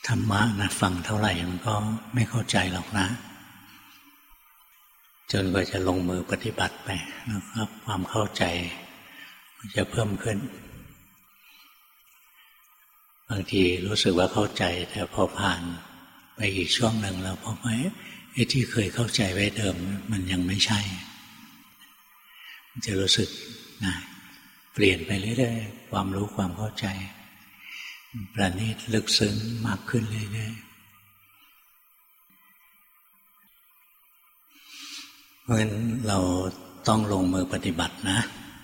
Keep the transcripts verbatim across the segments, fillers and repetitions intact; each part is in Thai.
ธรรมะนะฟังเท่าไหร่มันก็ไม่เข้าใจหรอกนะจนกว่าจะลงมือปฏิบัติไปแล้วก็ความเข้าใจมันจะเพิ่มขึ้นบางทีรู้สึกว่าเข้าใจแต่พอผ่านไปอีกช่วงหนึ่งเราพบว่าไอ้ที่เคยเข้าใจไว้เดิมมันยังไม่ใช่มันจะรู้สึกนะเปลี่ยนไปเรื่อยๆความรู้ความเข้าใจประณีตลึกซึ้งมากขึ้นเรื่อยๆเพราะฉะนั้นเราต้องลงมือปฏิบัตินะ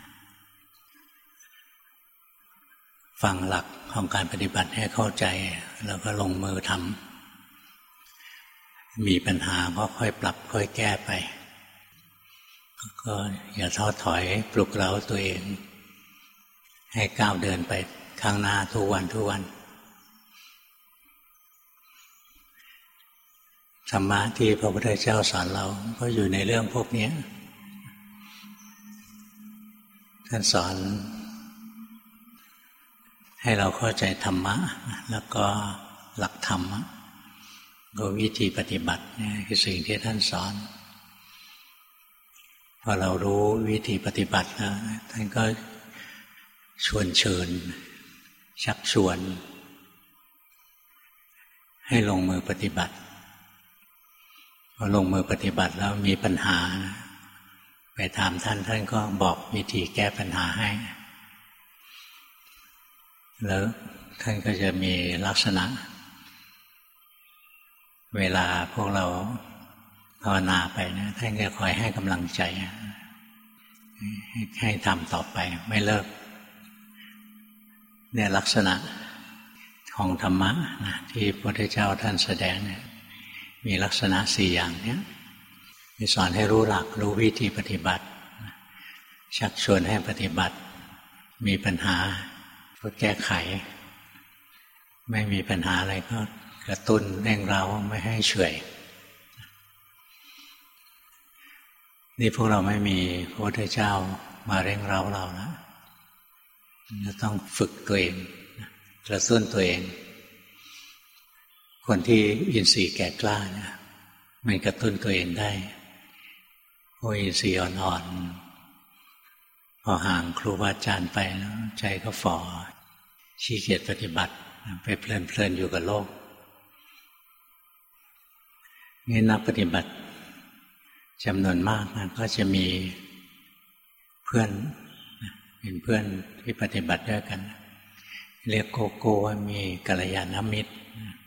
ฟังหลักของการปฏิบัติให้เข้าใจแล้วก็ลงมือทำมีปัญหาก็ค่อยปรับค่อยแก้ไปก็อย่าท้อถอยปลุกเร้าตัวเองให้ก้าวเดินไปข้างหน้าทุกวันทุกวันธรรมะที่พระพุทธเจ้าสอนเราก็อยู่ในเรื่องพวกนี้ท่านสอนให้เราเข้าใจธรรมะแล้วก็หลักธรรมก็วิธีปฏิบัตินี่คือสิ่งที่ท่านสอนพอเรารู้วิธีปฏิบัติแล้วท่านก็ชวนเชิญชักชวนให้ลงมือปฏิบัติพอลงมือปฏิบัติแล้วมีปัญหาไปถามท่านท่านก็บอกวิธีแก้ปัญหาให้แล้วท่านก็จะมีลักษณะเวลาพวกเราภาวนาไปนะท่านก็คอยให้กำลังใจให้ทำต่อไปไม่เลิกเนี่ยลักษณะของธรรมะนะที่พระพุทธเจ้าท่านแสดงเนี่ยมีลักษณะสี่อย่างเนี้ยมีสอนให้รู้หลักรู้วิธีปฏิบัติชักชวนให้ปฏิบัติมีปัญหาก็แก้ไขไม่มีปัญหาอะไรก็กระตุ้นเร่งเร้าไม่ให้เฉื่อยนี่พวกเราไม่มีพระพุทธเจ้ามาเร่งเร้าเราแล้วจะต้องฝึกตัวเองกระตุ้นตัวเองคนที่อินทรีย์แก่กล้าเนี่ยมันกระตุ้นตัวเองได้พวกอินทรีย์อ่อนๆพอห่างครูบาอาจารย์ไปแล้วใจก็ฝ่อขี้เกียจปฏิบัติไปเพลินๆอยู่กับโลกนี่นักปฏิบัติจำนวนมากนะก็จะมีเพื่อนเป็นเพื่อนที่ปฏิบัติด้วยกันเรียกโกโก้ว่ามีกัลยาณมิตร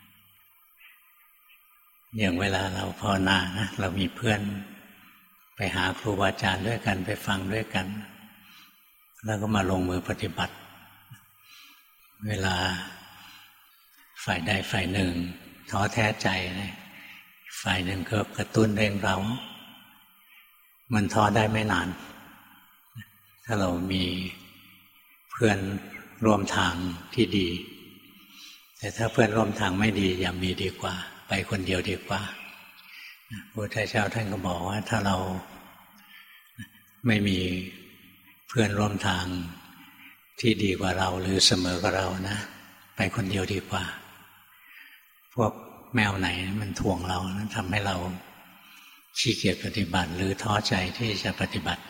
อย่างเวลาเราภาวนานะเรามีเพื่อนไปหาครูบาอาจารย์ด้วยกันไปฟังด้วยกันแล้วก็มาลงมือปฏิบัติเวลาฝ่ายใดฝ่ายหนึ่งท้อแท้ใจนะฝ่ายหนึ่งก็กระตุ้นเร่งเร้ามันท้อได้ไม่นานถ้าเรามีเพื่อนร่วมทางที่ดีแต่ถ้าเพื่อนร่วมทางไม่ดีอย่ามีดีกว่าไปคนเดียวดีกว่าพระพุทธเจ้าท่านก็บอกว่าถ้าเราไม่มีเพื่อนร่วมทางที่ดีกว่าเราหรือเสมอกว่าเรานะไปคนเดียวดีกว่าพวกแมวไหนมันทวงเรานะทำให้เราขี้เกียจปฏิบัติหรือท้อใจที่จะปฏิบัติ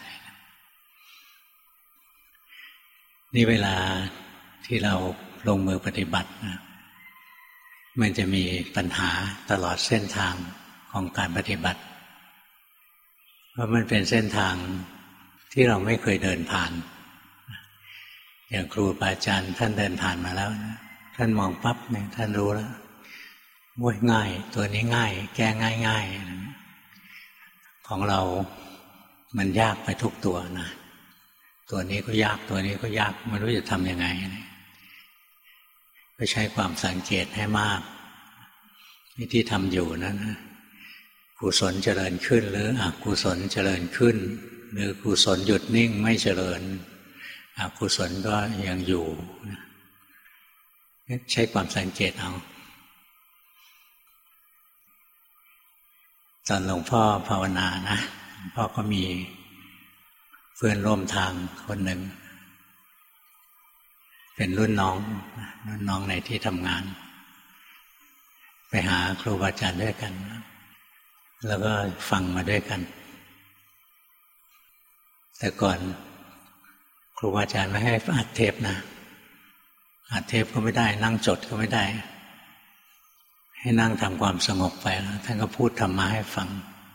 นี่เวลาที่เราลงมือปฏิบัตินะมันจะมีปัญหาตลอดเส้นทางของการปฏิบัติเพราะมันเป็นเส้นทางที่เราไม่เคยเดินผ่านอย่างครูบาอาจารย์ท่านเดินผ่านมาแล้วนะท่านมองปั๊บเนี่ยท่านรู้แล้วว่าง่ายตัวนี้ง่ายแก้ง่ายง่ายของเรามันยากไปทุกตัวนะตัวนี้ก็ยากตัวนี้ก็ยากไม่รู้จะทำยังไงก็ใช้ความสังเกตให้มากวิธีทำอยู่นั้นกุศลเจริญขึ้นหรืออกุศลเจริญขึ้นหรือกุศลหยุดนิ่งไม่เจริญอกุศลก็ยังอยู่ใช้ความสังเกตเอาตอนหลวงพ่อภาวนานะหลวงพ่อก็มีเพื่อนร่วมทางคนหนึ่งเป็นรุ่นน้องรุ่นน้องในที่ทำงานไปหาครูบาอาจารย์ด้วยกันแล้วก็ฟังมาด้วยกันแต่ก่อนครูบาอาจารย์ไม่ให้อัดเทปนะอัดเทปก็ไม่ได้นั่งจดก็ไม่ได้ให้นั่งทำความสงบไปแล้วท่านก็พูดธรรมะให้ฟัง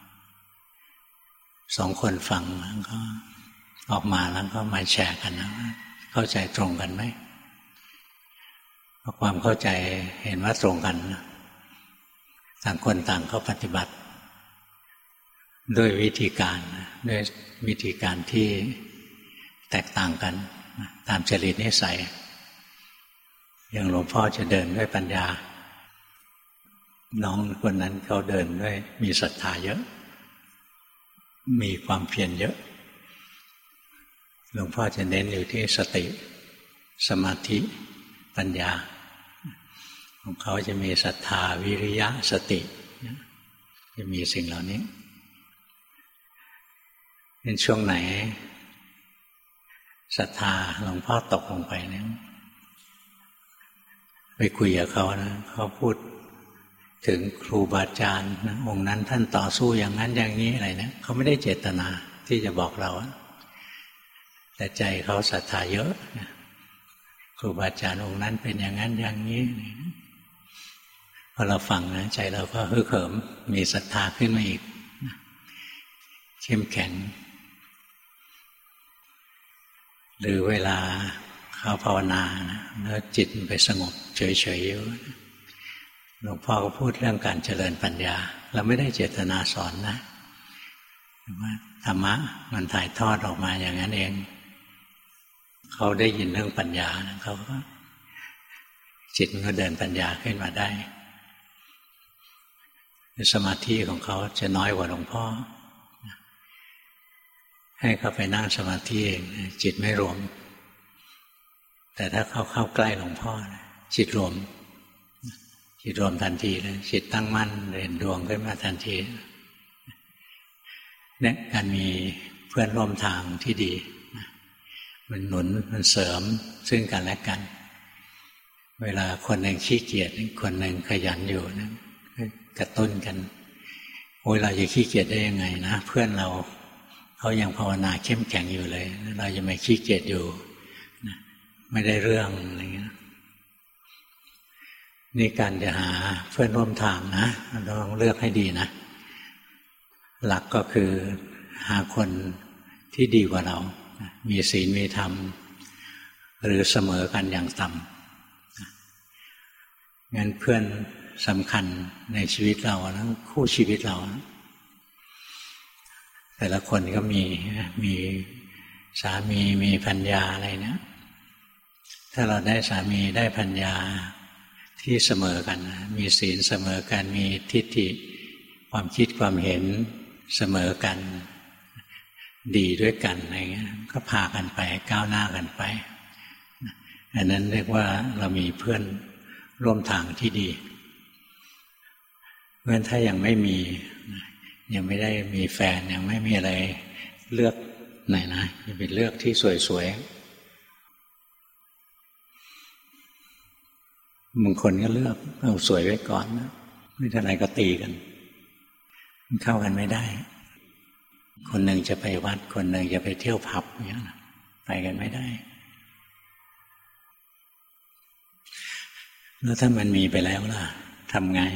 สองคนฟังแล้วก็ออกมาแล้วก็มาแชร์กันนะเข้าใจตรงกันไหมพอความเข้าใจเห็นว่าตรงกันต่างคนต่างเข้าปฏิบัติด้วยวิธีการด้วยวิธีการที่แตกต่างกันตามจริตนิสัยอย่างหลวงพ่อจะเดินด้วยปัญญาน้องคนนั้นเขาเดินด้วยมีศรัทธาเยอะมีความเพียรเยอะหลวงพ่อจะเน้นอยู่ที่สติสมาธิปัญญาของเขาจะมีศรัทธาวิริยะสติจะมีสิ่งเหล่านี้เป็นช่วงไหนศรัทธาหลวงพ่อตกลงไปเนี่ยไปคุยกับเขานะเขาพูดถึงครูบาอาจารย์นะองค์นั้นท่านต่อสู้อย่างนั้นอย่างนี้อะไรเนี่ยเขาไม่ได้เจตนาที่จะบอกเราแต่ใจเขาศรัทธาเยอะครูบาอาจารย์องค์นั้นเป็นอย่างนั้นอย่างนี้พอเราฟังนะใจเราก็ฮึกเหิมมีศรัทธาขึ้นมาอีกเข้มแข็งหรือเวลาเขาภาวนานะแล้วจิตมันไปสงบเฉยๆอยู่หลวงพ่อก็พูดเรื่องการเจริญปัญญาเราไม่ได้เจตนาสอนนะว่าธรรมะมันถ่ายทอดออกมาอย่างนั้นเองเขาได้ยินเรื่องปัญญาเขาก็จิตมันก็เดินปัญญาขึ้นมาได้สมาธิของเขาจะน้อยกว่าหลวงพ่อให้เขาไปนั่งสมาธิเองจิตไม่รวมแต่ถ้าเขาเข้าใกล้หลวงพ่อจิตรวมจิตรวมทันทีเลยจิตตั้งมั่นเด่นดวงขึ้นมาทันทีเนี่ยการมีเพื่อนร่วมทางที่ดีมันหนุนมันเสริมซึ่งกันและกันเวลาคนหนึ่งขี้เกียจคนหนึ่งขยันอยู่นะกระตุ้นกันโอ้ยเราจะขี้เกียจได้ยังไงนะเพื่อนเราเขายังภาวนาเข้มแข็งอยู่เลยเราจะไม่ขี้เกียจอยู่ไม่ได้เรื่องอะไรเงี้ยนี่การจะหาเพื่อนร่วมทางนะเราต้องเลือกให้ดีนะหลักก็คือหาคนที่ดีกว่าเรามีศีลมีธรรมหรือเสมอกันอย่างต่ำงั้นเพื่อนสำคัญในชีวิตเรานะคู่ชีวิตเรานะแต่ละคนก็มีมีสามีมีภรรยาอะไรนะถ้าเราได้สามีได้ภรรยาที่เสมอกันมีศีลเสมอกันมีทิฏฐิความคิดความเห็นเสมอกันดีด้วยกันอะไรเงี้ยก็พากันไปก้าวหน้ากันไปอันนั้นเรียกว่าเรามีเพื่อนร่วมทางที่ดีเพราะฉะนั้นถ้ายังไม่มียังไม่ได้มีแฟนยังไม่มีอะไรเลือกไหนนะจะเป็นเลือกที่สวยๆบางคนก็เลือกเอาสวยไว้ก่อนนะไม่เท่าไรก็ตีกันมันเข้ากันไม่ได้คนหนึ่งจะไปวัดคนหนึ่งจะไปเที่ยวผับอย่างนี้ไปกันไม่ได้แล้วถ้ามันมีไปแล้วล่ะทำไง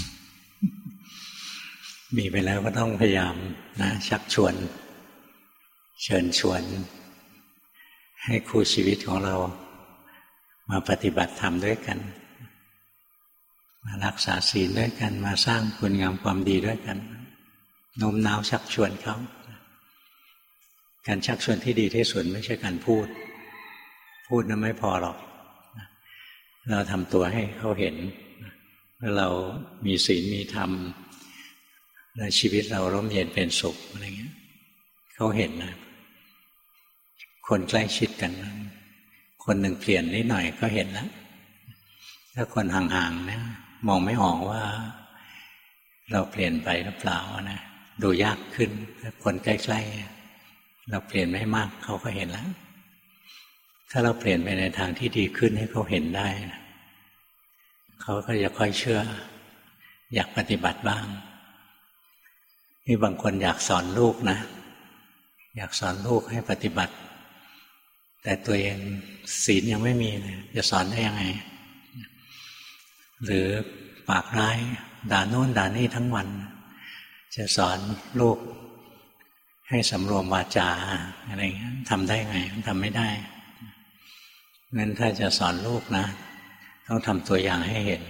มีไปแล้วก็ต้องพยายามนะชักชวนเชิญชวนให้คู่ชีวิตของเรามาปฏิบัติธรรมด้วยกันมารักษาศีลด้วยกันมาสร้างคุณงามความดีด้วยกันโน้มน้าวชักชวนเขาการชักชวนที่ดีที่สุดไม่ใช่การพูดพูดนั้นไม่พอหรอกเราทำตัวให้เขาเห็นว่าเรามีศีลมีธรรมและชีวิตเราร่มเย็นเป็นสุขอะไรเงี้ยเขาเห็นนะคนใกล้ชิดกันคนหนึ่งเปลี่ยนนิดหน่อยก็เห็นแล้วถ้าคนห่างๆนะมองไม่ออกว่าเราเปลี่ยนไปหรือเปล่านะดูยากขึ้นถ้าคนใกล้ๆเราเปลี่ยนไม่มากเขาก็เห็นแล้วถ้าเราเปลี่ยนไปในทางที่ดีขึ้นให้เขาเห็นได้นะเขาก็จะค่อยเชื่ออยากปฏิบัติบ้างนี่บางคนอยากสอนลูกนะอยากสอนลูกให้ปฏิบัติแต่ตัวเองศีลยังไม่มีเลยจะสอนได้ยังไงหรือปากร้ายด่าโน่นด่านี่ทั้งวันจะสอนลูกให้สำรวมวาจาอะไรเงี้ยทำได้ไงทำไม่ได้งั้นถ้าจะสอนลูกนะต้องทำตัวอย่างให้เห็น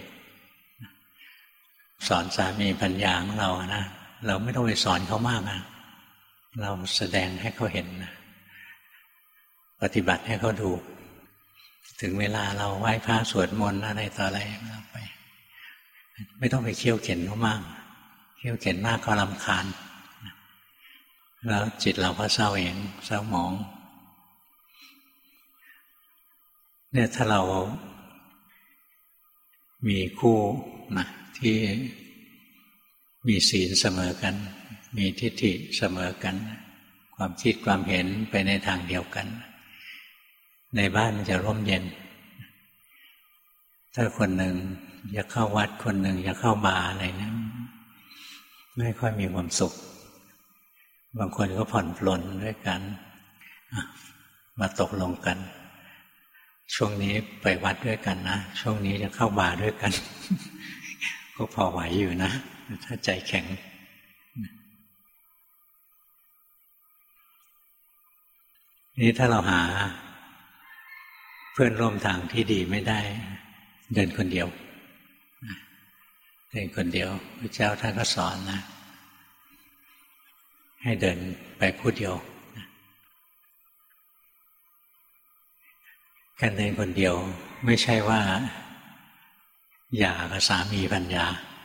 สอนสามีภรรยาของเรานะเราไม่ต้องไปสอนเขามากนะเราแสดงให้เขาเห็นนะปฏิบัติให้เขาดูถึงเวลาเราไหว้พระสวดมนต์อะไรต่ออะไรเราไปไม่ต้องไปเคี่ยวเข็นเขามากเคี่ยวเข็นมากเขารำคาญแล้วจิตเราก็เศร้าเองเศร้าหมองเนี่ยถ้าเรามีคู่นะที่มีศีลเสมอกันมีทิฏฐิเสมอกันความคิดความเห็นไปในทางเดียวกันในบ้านมันจะร่มเย็นถ้าคนหนึ่งอยากเข้าวัดคนหนึ่งอยากเข้าบาร์อะไรนะไม่ค่อยมีความสุขบางคนก็ผ่อนปลนด้วยกันมาตกลงกันช่วงนี้ไปวัดด้วยกันนะช่วงนี้จะเข้าบาร์ด้วยกัน ก็พอไหวอยู่นะถ้าใจแข็งนี่ถ้าเราหาเพื่อนร่วมทางที่ดีไม่ได้เดินคนเดียวเดินคนเดียวพระเจ้าท่านก็สอนนะให้เดินไปผู้เดียวการเดินคนเดียวไม่ใช่ว่าหย่ากับสามีภรรยา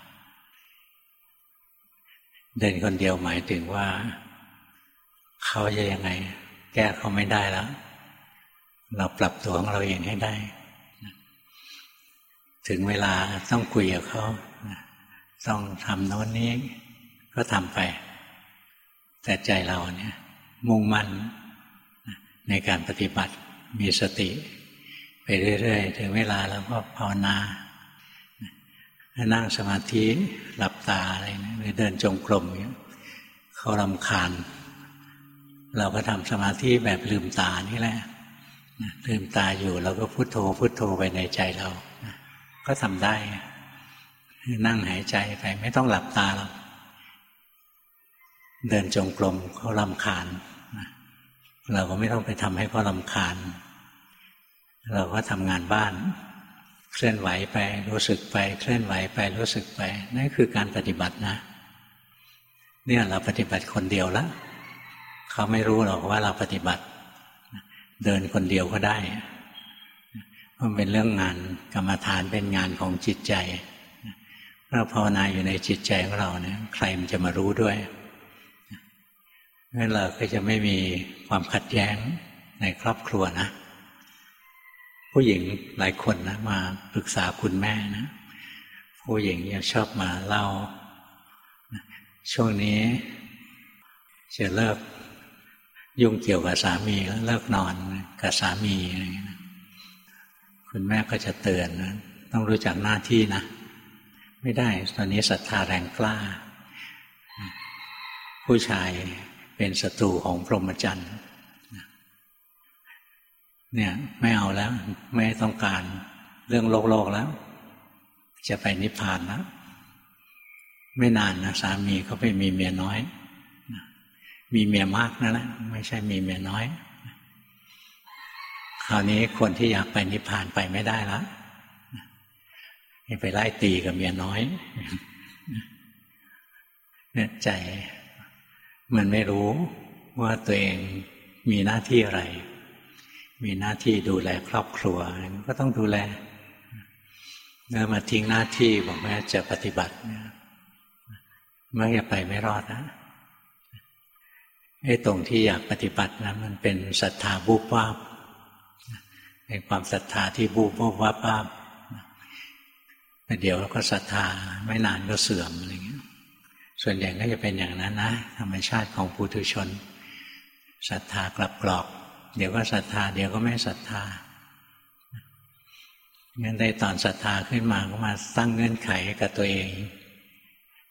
เดินคนเดียวหมายถึงว่าเขาจะยังไงแก้เขาไม่ได้แล้วเราปรับตัวของเราเองให้ได้ถึงเวลาต้องคุยกับเขาต้องทำโน้นนี้ก็ทำไปแต่ใจเราเนี่ยมุ่งมั่นในการปฏิบัติมีสติไปเรื่อยๆถึงเวลาเราก็ภาวนานั่งสมาธิหลับตาอะไรนะหรือเดินจงกรมเขารำคาญเราก็ทำสมาธิแบบลืมตานี่แหละลืมตาอยู่เราก็พุทโธพุทโธไปในใจเราก็ทำได้นั่งหายใจไปไม่ต้องหลับตาหรอกเดินจงกรมเขารำคาญเราก็ไม่ต้องไปทำให้เขารำคาญเราก็ทำงานบ้านเคลื่อนไหวไปรู้สึกไปเคลื่อนไหวไปรู้สึกไปนั่นคือการปฏิบัตินะเนี่ยเราปฏิบัติคนเดียวแล้วเขาไม่รู้หรอกว่าเราปฏิบัติเดินคนเดียวก็ได้เพราะเป็นเรื่องงานกรรมฐานเป็นงานของจิตใจเราภาวนาอยู่ในจิตใจของเราเนี่ยใครมันจะมารู้ด้วยงั้นเราก็จะไม่มีความขัดแย้งในครอบครัวนะผู้หญิงหลายคนนะมาปรึกษาคุณแม่นะผู้หญิงยังชอบมาเล่าช่วงนี้จะเลิกยุ่งเกี่ยวกับสามีแล้วเลิกนอนกับสามีอะไรอย่างนี้นะคุณแม่ก็จะเตือนนะต้องรู้จักหน้าที่นะไม่ได้ตอนนี้ศรัทธาแรงกล้าผู้ชายเป็นศัตรูของพรหมจรรย์เนี่ยไม่เอาแล้วไม่ต้องการเรื่องโลกโลกแล้วจะไปนิพพานแล้วไม่นานนะสามีเขาไปมีเมียน้อยมีเมียมากนั่นแหละไม่ใช่มีเมียน้อยคราวนี้คนที่อยากไปนิพพานไปไม่ได้แล้วไปไล่ตีกับเมียน้อยเนี่ยใจมันไม่รู้ว่าตัวเองมีหน้าที่อะไรมีหน้าที่ดูแลครอบครัวก็ต้องดูแลเมื่อมาทิ้งหน้าที่บอกว่าจะปฏิบัติไม่จะไปไม่รอดนะไอ้ตรงที่อยากปฏิบัตินะมันเป็นศรัทธาบูบวาบเป็นความศรัทธาที่บูบวาบวาบวาบแต่เดี๋ยวก็ศรัทธาไม่นานก็เสื่อมอะไรเงี้ยส่วนใหญ่ก็จะเป็นอย่างนั้นนะธรรมชาติของปุถุชนศรัทธากลับกรอกเดี๋ยวก็ศรัทธาเดี๋ยวก็ไม่ศรัทธางั้นได้ตอนศรัทธาขึ้นมาก็มาตั้งเงื่อนไขกับตัวเอง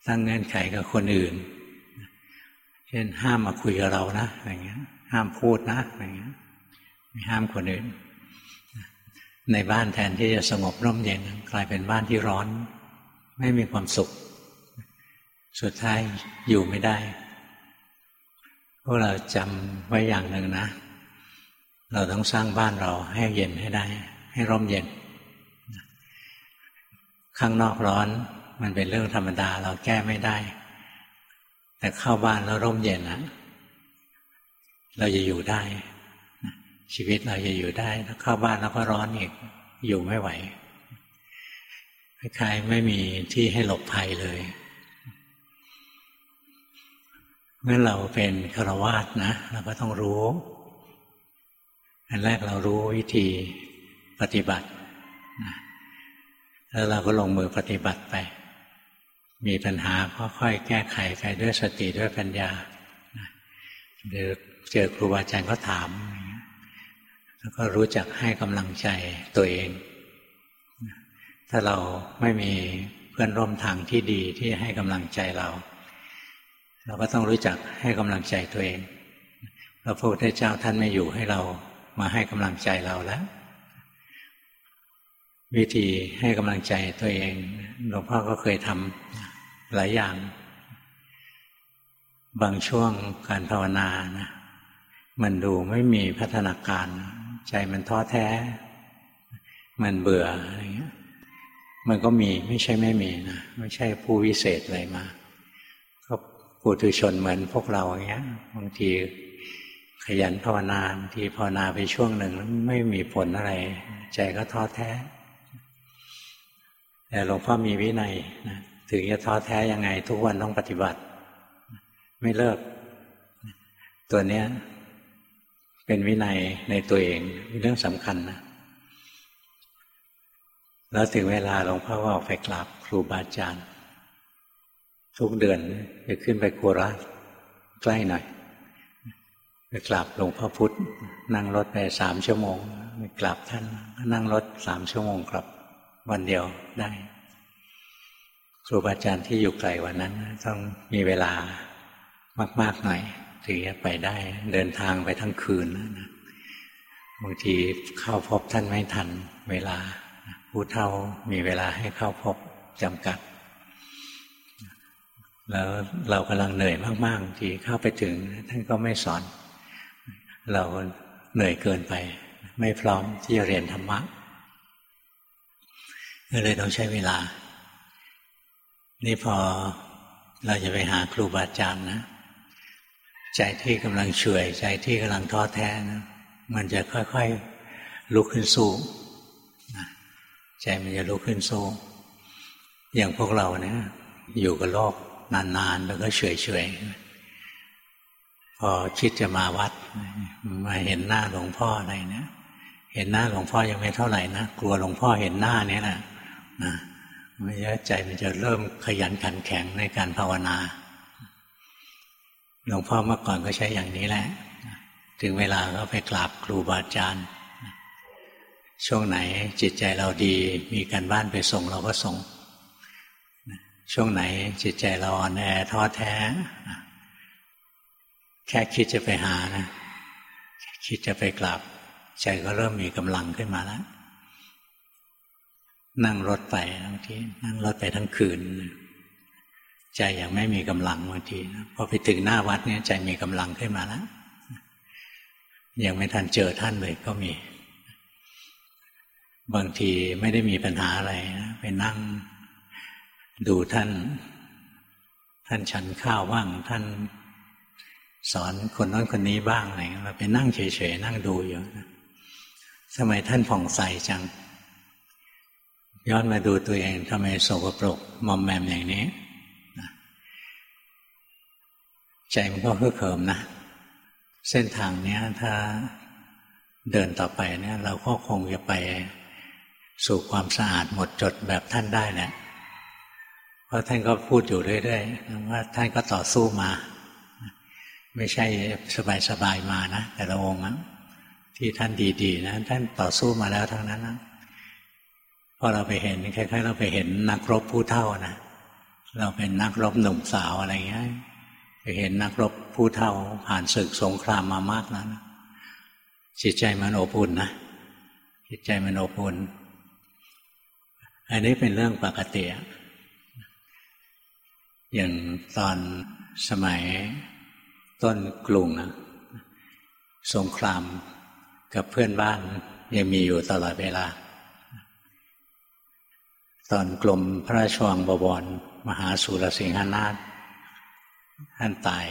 ตั้งเงื่อนไขกับคนอื่นเช่นห้ามมาคุยกับเรานะอะไรเงี้ยห้ามพูดนะอะไรเงี้ยไม่ห้ามคนอื่นในบ้านแทนที่จะสงบร่มเย็นกลายเป็นบ้านที่ร้อนไม่มีความสุขสุดท้ายอยู่ไม่ได้พวกเราจำไว้อย่างหนึ่งนะเราต้องสร้างบ้านเราให้เย็นให้ได้ให้ร่มเย็นข้างนอกร้อนมันเป็นเรื่องธรรมดาเราแก้ไม่ได้แต่เข้าบ้านแล้วร่มเย็นนะเราจะอยู่ได้ชีวิตเราจะอยู่ได้ถ้าเข้าบ้านแล้วก็ร้อนอีกอยู่ไม่ไหวคล้ายๆไม่มีที่ให้หลบภัยเลยเมื่อเราเป็นฆราวาสนะเราก็ต้องรู้อันแรกเรารู้วิธีปฏิบัตินะแล้วเราก็ลงมือปฏิบัติไปมีปัญหาค่อยๆแก้ไขไปด้วยสติด้วยปัญญาหรือเจอครูบาอาจารย์ก็ถามแล้วก็รู้จักให้กำลังใจตัวเองถ้าเราไม่มีเพื่อนร่วมทางที่ดีที่ให้กำลังใจเราเราก็ต้องรู้จักให้กำลังใจตัวเองพระพุทธเจ้าท่านไม่อยู่ให้เรามาให้กำลังใจเราแล้ววิธีให้กำลังใจตัวเองหลวงพ่อก็เคยทำหลายอย่างบางช่วงการภาวนานะมันดูไม่มีพัฒนาการใจมันท้อแท้มันเบื่ออะไรเงี้ยมันก็มีไม่ใช่ไม่มีนะไม่ใช่ผู้วิเศษอะไรมาก็ปุถุชนเหมือนพวกเราอย่างเงี้ยบางทีขยันภาวนาบางทีภาวนาไปช่วงหนึ่งแล้วไม่มีผลอะไรใจก็ท้อแท้แต่หลวงพ่อมีวินัยนะถึงจะท้อแท้ยังไงทุกวันต้องปฏิบัติไม่เลิกตัวเนี้ยเป็นวินัยในตัวเองเป็นเรื่องสำคัญนะแล้วถึงเวลาหลวงพ่อก็ออกไปกราบครูบาอาจารย์ทุกเดือนจะขึ้นไปโคราชใกล้หน่อยไปกราบหลวงพ่อพุธนั่งรถไปสามชั่วโมงไปกราบท่านก็นั่งรถสามชั่วโมงกลับวันเดียวได้ครูบาอาจารย์ที่อยู่ไกลกว่านั้นต้องมีเวลามากๆหน่อยถึงจะไปได้เดินทางไปทั้งคืนนะบางทีเข้าพบท่านไม่ทันเวลาผู้เฒ่ามีเวลาให้เข้าพบจำกัดแล้วเรากำลังเหนื่อยมากๆที่เข้าไปถึงท่านก็ไม่สอนเราเหนื่อยเกินไปไม่พร้อมที่จะเรียนธรรมะก็เลยต้องใช้เวลานี่พอเราจะไปหาครูบาอาจารย์นะใจที่กำลังเฉื่อยใจที่กำลังท้อแท้นะมันจะค่อยๆลุกขึ้นสู้ใจมันจะลุกขึ้นสู้อย่างพวกเราเนี่ยอยู่กับโลกนานๆแล้วก็เฉยๆพอคิดจะมาวัดมาเห็นหน้าหลวงพ่ออะไรเนี่ยเห็นหน้าหลวงพ่อยังไม่เท่าไหร่นะกลัวหลวงพ่อเห็นหน้าเนี่ยแหละนะมันจะใจมันจะเริ่มขยันขันแข็งในการภาวนาหลวงพ่อเมื่อก่อนก็ใช้อย่างนี้แหละถึงเวลาก็ไปกราบครูบาอาจารย์ช่วงไหนจิตใจเราดีมีการบ้านไปส่งเราก็ส่งช่วงไหนจิตใจเราอ่อนแอท้อแท้แค่คิดจะไปหานะคิดจะไปกราบใจก็เริ่มมีกำลังขึ้นมาแล้วนั่งรถไปบางทีนั่งรถไปทั้งคืนใจยังไม่มีกำลังบางทีพอไปถึงหน้าวัดเนี่ยใจมีกำลังขึ้นมาแล้วยังไม่ทันเจอท่านเลยก็มีบางทีไม่ได้มีปัญหาอะไรนะไปนั่งดูท่านท่านฉันข้าวบ้างท่านสอนคนนั้นคนนี้บ้างอะไรเราไปนั่งเฉยๆนั่งดูอยู่ทำไมท่านผ่องใสจังย้อนมาดูตัวเองทำไมสกปรกมอมแมมอย่างนี้ใจมันก็ฮึกเหิมนะเส้นทางนี้ถ้าเดินต่อไปเนี่ยเราก็คงจะไปสู่ความสะอาดหมดจดแบบท่านได้แหละเพราะท่านก็พูดอยู่เรื่อยๆว่าท่านก็ต่อสู้มาไม่ใช่สบายๆมานะแต่ละองค์นะที่ท่านดีๆนะท่านต่อสู้มาแล้วทั้งนั้นนะพอเราไปเห็นคล้ายๆเราไปเห็นนักรบผู้เฒ่านะเราเป็นนักรบหนุ่มสาวอะไรเงี้ยไปเห็นนักรบผู้เฒ่าผ่านศึกสงครามมามากแล้วนะจิตใจมันอบอุ่นนะจิตใจมันอบอุ่นอันนี้เป็นเรื่องปกติอย่างตอนสมัยต้นกรุงนะสงครามกับเพื่อนบ้านยังมีอยู่ตลอดเวลาตอนกรมพระราชวังบวรมหาสุรสิงหนาถท่านตาย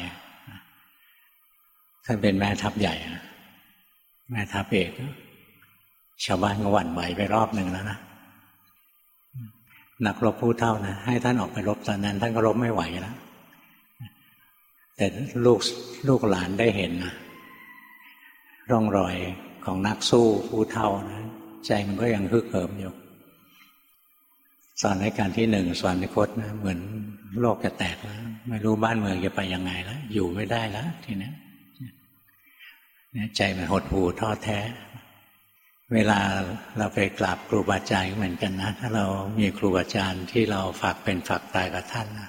ท่านเป็นแม่ทัพใหญ่แม่ทัพเอกชาวบ้านก็หวั่นไหวไปรอบหนึ่งแล้วนะนักรบผู้เฒ่านะให้ท่านออกไปรบตอนนั้นท่านก็รบไม่ไหวแล้วแต่ลูกลูกหลานได้เห็นนะร่องรอยของนักสู้ผู้เฒ่านะใจมันก็ยังฮึกเหิมอยู่สอนในการที่หนึ่งสอนในคตนะเหมือนโลกจะแตกแล้วไม่รู้บ้านเมืองจะไปยังไงแล้วอยู่ไม่ได้แล้วทีนี้ใจมันหดหู่ท้อแท้เวลาเราไปกราบครูบาอาจารย์เหมือนกันนะถ้าเรามีครูบาอาจารย์ที่เราฝากเป็นฝากตายกับท่านนะ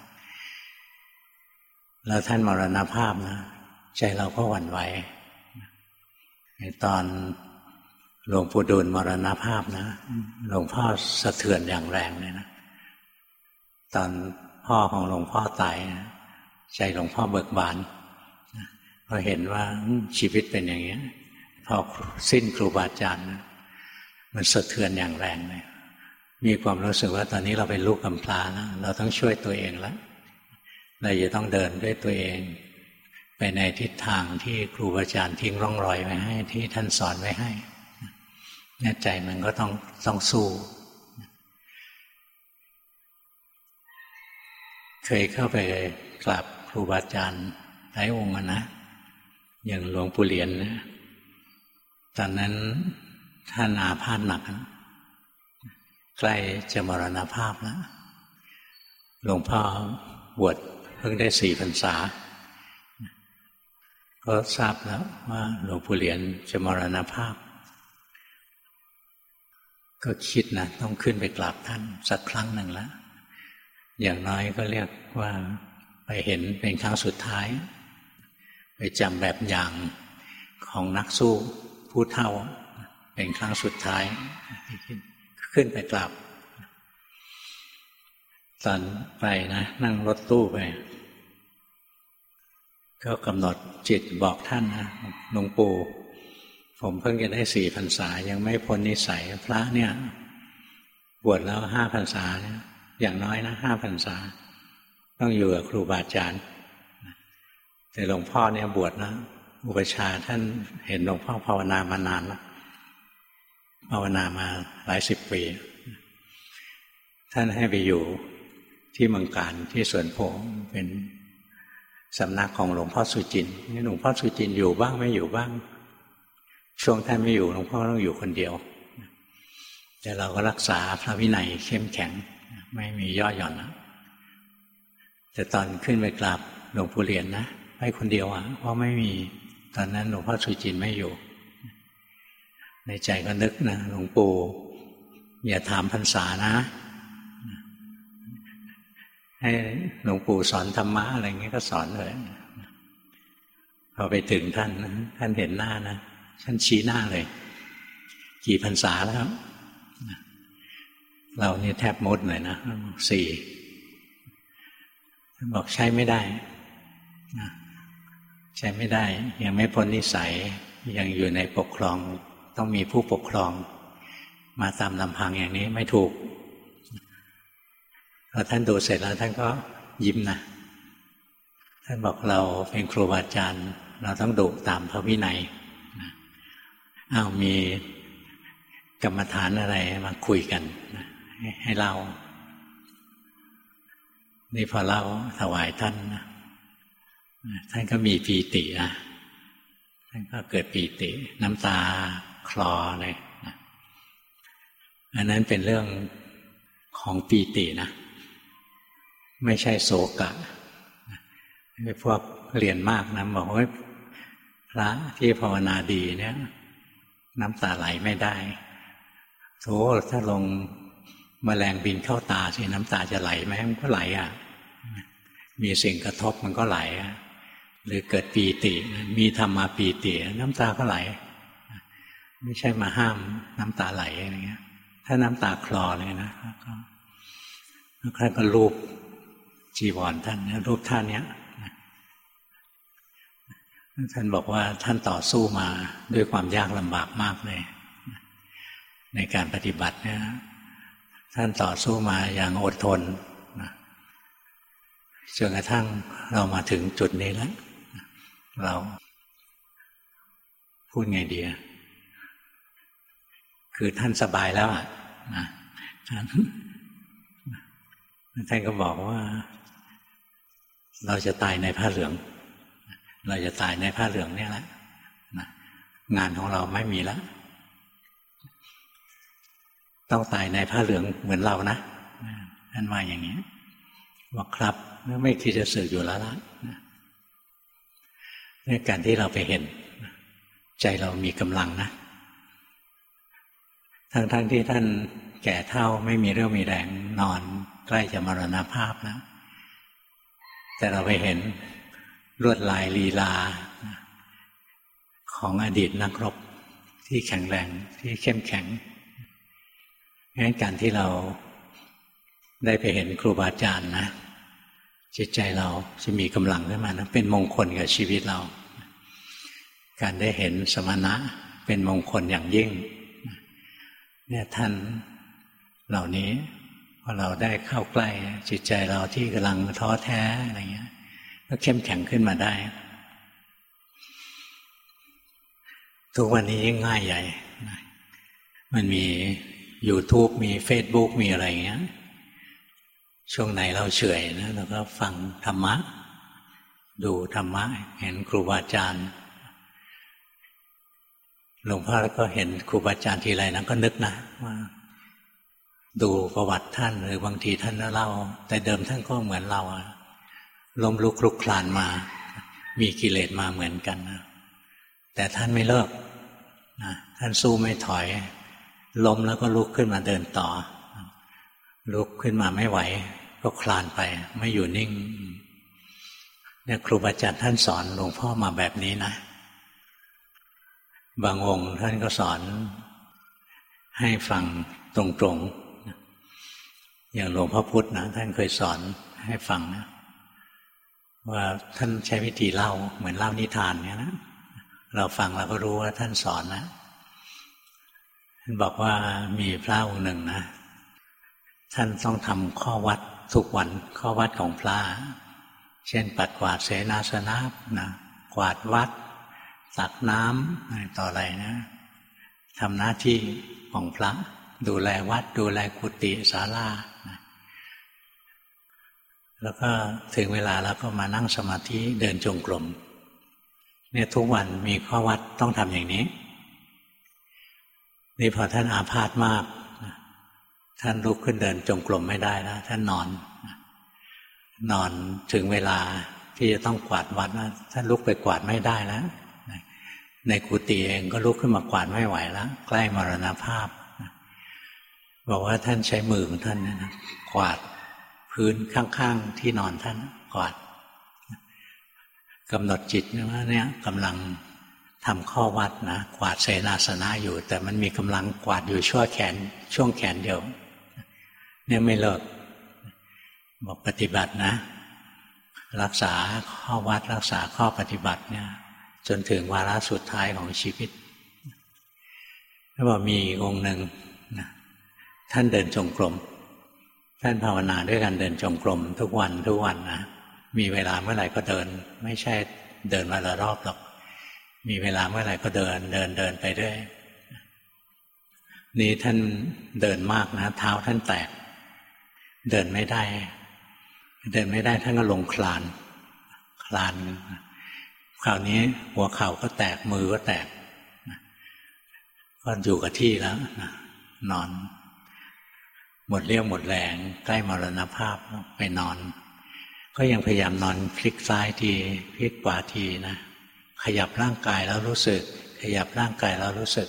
แล้วท่านมรณภาพนะใจเราก็หวั่นไหวในตอนหลวงปู่ดูลมรณภาพนะหลวงพ่อสะเทือนอย่างแรงเลยนะตอนพ่อของหลวงพ่อตายนะใจหลวงพ่อเบิกบานพอเห็นว่าชีวิตเป็นอย่างนี้พอสิ้นครูบาอาจารย์นะมันสะเทือนอย่างแรงเลยมีความรู้สึกว่าตอนนี้เราเป็นลูกกำพร้าแล้วเราต้องช่วยตัวเองแล้วเราจะต้องเดินด้วยตัวเองไปในทิศทางที่ครูบาอาจารย์ทิ้งร่องรอยไว้ให้ที่ท่านสอนไว้ให้เนี่ยใจมันก็ต้องต้องสู้เคยเข้าไปกราบครูบาอาจารย์หลายองค์นะอย่างหลวงปู่เหรียญนะตอนนั้นท่านอาพาธหนักนะใกล้จะมรณภาพแล้วหลวงพ่อบวชเพิ่งได้สี่พรรษาก็ทราบแล้วว่าหลวงปู่เหรียญจะมรณภาพก็คิดนะต้องขึ้นไปกราบท่านสักครั้งหนึ่งแล้วอย่างน้อยก็เรียกว่าไปเห็นเป็นครั้งสุดท้ายไปจำแบบอย่างของนักสู้ผู้เฒ่าเป็นครั้งสุดท้ายขึ้นไปกราบตอนไปนะนั่งรถตู้ไปก็กำหนดจิตบอกท่านนะหลวงปู่ผมเพิ่งจะได้สี่พรรษายังไม่พ้นนิสัยพระเนี่ยบวชแล้วห้าพรรษาอย่างน้อยนะห้าพรรษาต้องอยู่กับครูบาอาจารย์แต่หลวงพ่อเนี่ยบวชนะอุปชาท่านเห็นหลวงพ่อภาวนามานานแล้วภาวนามาหลายสิบปีท่านให้ไปอยู่ที่เมืองการที่สวนโพเป็นสำนักของหลวงพ่อสุจินต์นี่หลวงพ่อสุจินต์อยู่บ้างไม่อยู่บ้างช่วงท่านไม่อยู่หลวงพ่อต้องอยู่คนเดียวแต่เราก็รักษาพระวินัยเข้มแข็งไม่มีย่อหย่อนนะแต่ตอนขึ้นไปกราบหลวงปู่เหรียญนะไปคนเดียวอ่ะเพราะไม่มีตอนนั้นหลวงพ่อสุจินต์ไม่อยู่ในใจก็นึกนะหลวงปู่อย่าถามพรรษานะให้หลวงปู่สอนธรรมะอะไรเงี้ยก็สอนเลยพอไปถึงท่านท่านเห็นหน้านะท่านชี้หน้าเลยกี่พรรษาแล้วเราเนี่ยแทบหมดเลยนะสี่ท่านบอกใช้ไม่ได้ใช้ไม่ได้ยังไม่พ้นนิสัยยังอยู่ในปกครองต้องมีผู้ปกครองมาตามลำพังอย่างนี้ไม่ถูกพอท่านดูเสร็จแล้วท่านก็ยิ้มนะท่านบอกเราเป็นครูบาอาจารย์เราต้องดุตามพระวินัยอ้าวมีกรรมฐานอะไรมาคุยกันให้เรานี่พอเล่าถวายท่านนะท่านก็มีปีตินะท่านก็เกิดปีติน้ำตาคลอเลยนะอันนั้นเป็นเรื่องของปีตินะไม่ใช่โศกะพวกเรียนมากนะบอกว่าพระที่ภาวนาดีเนี่ยน้ำตาไหลไม่ได้โธ่ถ้าลงแมลงบินเข้าตาสิน้ำตาจะไหลไหมมันก็ไหลอ่ะมีสิ่งกระทบมันก็ไหลหรือเกิดปีติมีธรรมาปีติน้ำตาก็ไหลไม่ใช่มาห้ามน้ำตาไหลอะไรเงี้ยถ้าน้ำตาคลอเลยนะก็ใครก็รูปจีวรท่านรูปท่านเนี้ยท่านบอกว่าท่านต่อสู้มาด้วยความยากลำบากมากเลยในการปฏิบัติเนี่ยท่านต่อสู้มาอย่างอดทนจนกระทั่งเรามาถึงจุดนี้แล้วเราพูดไงดีคือท่านสบายแล้วอ่ะนะท่านท่านก็บอกว่าเราจะตายในผ้าเหลืองเราจะตายในผ้าเหลืองนี่แหละนะงานของเราไม่มีแล้วต้องตายในผ้าเหลืองเหมือนเรานะท่านว่าอย่างนี้บอกครับไม่คิดจะสึกอยู่แล้วล่ะในการที่เราไปเห็นใจเรามีกำลังนะทั้งๆที่ท่านแก่เฒ่าไม่มีเรี่ยวมีแรงนอนใกล้จะมรณภาพแล้วแต่เราไปเห็นลวดลายลีลาของอดีตนักรบที่แข็งแรงที่เข้มแข็งงั้นการที่เราได้ไปเห็นครูบาอาจารย์นะจิตใจเราจะมีกำลังขึ้นมานะเป็นมงคลกับชีวิตเราการได้เห็นสมณะเป็นมงคลอย่างยิ่งเนี่ยท่านเหล่านี้พอเราได้เข้าใกล้จิตใจเราที่กำลังท้อแท้อะไรเงี้ยก็เข้มแข็งขึ้นมาได้ทุกวันนี้ยิ่งง่ายใหญ่มันมี YouTube มี Facebook มีอะไรเงี้ยช่วงไหนเราเฉยนะเราก็ฟังธรรมะดูธรรมะเห็นครูบาอาจารย์หลวงพ่อก็เห็นครูบาอาจารย์ทีไรนั้นก็นึกนะว่าดูประวัติท่านหรือบางทีท่านเล่าแต่เดิมท่านก็เหมือนเราล้มลุกคลุกคลานมามีกิเลสมาเหมือนกันนะแต่ท่านไม่เลิกนะท่านสู้ไม่ถอยล้มแล้วก็ลุกขึ้นมาเดินต่อลุกขึ้นมาไม่ไหวก็คลานไปไม่อยู่นิ่งเนี่ยครูบาอาจารย์ท่านสอนหลวงพ่อมาแบบนี้นะบางองค์ท่านก็สอนให้ฟังตรงๆอย่างหลวงพ่อพุธนะท่านเคยสอนให้ฟังนะว่าท่านใช้วิธีเล่าเหมือนเล่านิทานเนี่ยนะเราฟังเราก็รู้ว่าท่านสอนนะท่านบอกว่ามีพระองค์หนึ่งนะท่านต้องทำข้อวัดทุกวันข้อวัดของพระเช่นปัดกวาดเสนาสนะนะกวาดวัดตักน้ำอะไรต่ออะไรนะทำหน้าที่ของพระดูแลวัดดูแลกุฏิศาลานะแล้วก็ถึงเวลาแล้วก็มานั่งสมาธิเดินจงกรมเนี่ยทุกวันมีข้อวัดต้องทำอย่างนี้นี่พอท่านอาพาธมากท่านลุกขึ้นเดินจงกรมไม่ได้แล้วท่านนอนนอนถึงเวลาที่จะต้องกวาดวัดนะท่านลุกไปกวาดไม่ได้แล้วในกุฏิเองก็ลุกขึ้นมากวาดไม่ไหวแล้วใกล้มรณภาพบอกว่าท่านใช้มือของท่านนะกวาดพื้นข้างๆที่นอนท่านกวาดกำหนดจิตว่าเนี่ยกำลังทำข้อวัดนะกวาดเสนาสนะอยู่แต่มันมีกำลังกวาดอยู่ชั่วแขนช่วงแขนเดียวเนี่ยไม่เลิกบอกปฏิบัตินะรักษาข้อวัดรักษาข้อปฏิบัติเนี่ยจนถึงวาระสุดท้ายของชีวิตแล้วบอกมีองค์หนึ่งนะท่านเดินจงกรมท่านภาวนาด้วยการเดินจงกรมทุกวันทุกวันนะมีเวลาเมื่อไหร่ก็เดินไม่ใช่เดินวันละรอบหรอกมีเวลาเมื่อไหร่ก็เดินเดินเดินไปด้วยนี่ท่านเดินมากนะเท้าท่านแตกเดินไม่ได้เดินไม่ได้ท่านก็ลงคลานคลานคราวนี้หัวเข่าก็แตกมือก็แตกก็อยู่กับที่แล้วนะนอนหมดเรี่ยวหมดแรงใกล้มรณภาพไปนอนก็ยังพยายามนอนพลิกซ้ายทีพลิกขวาทีนะขยับร่างกายแล้วรู้สึกขยับร่างกายแล้วรู้สึก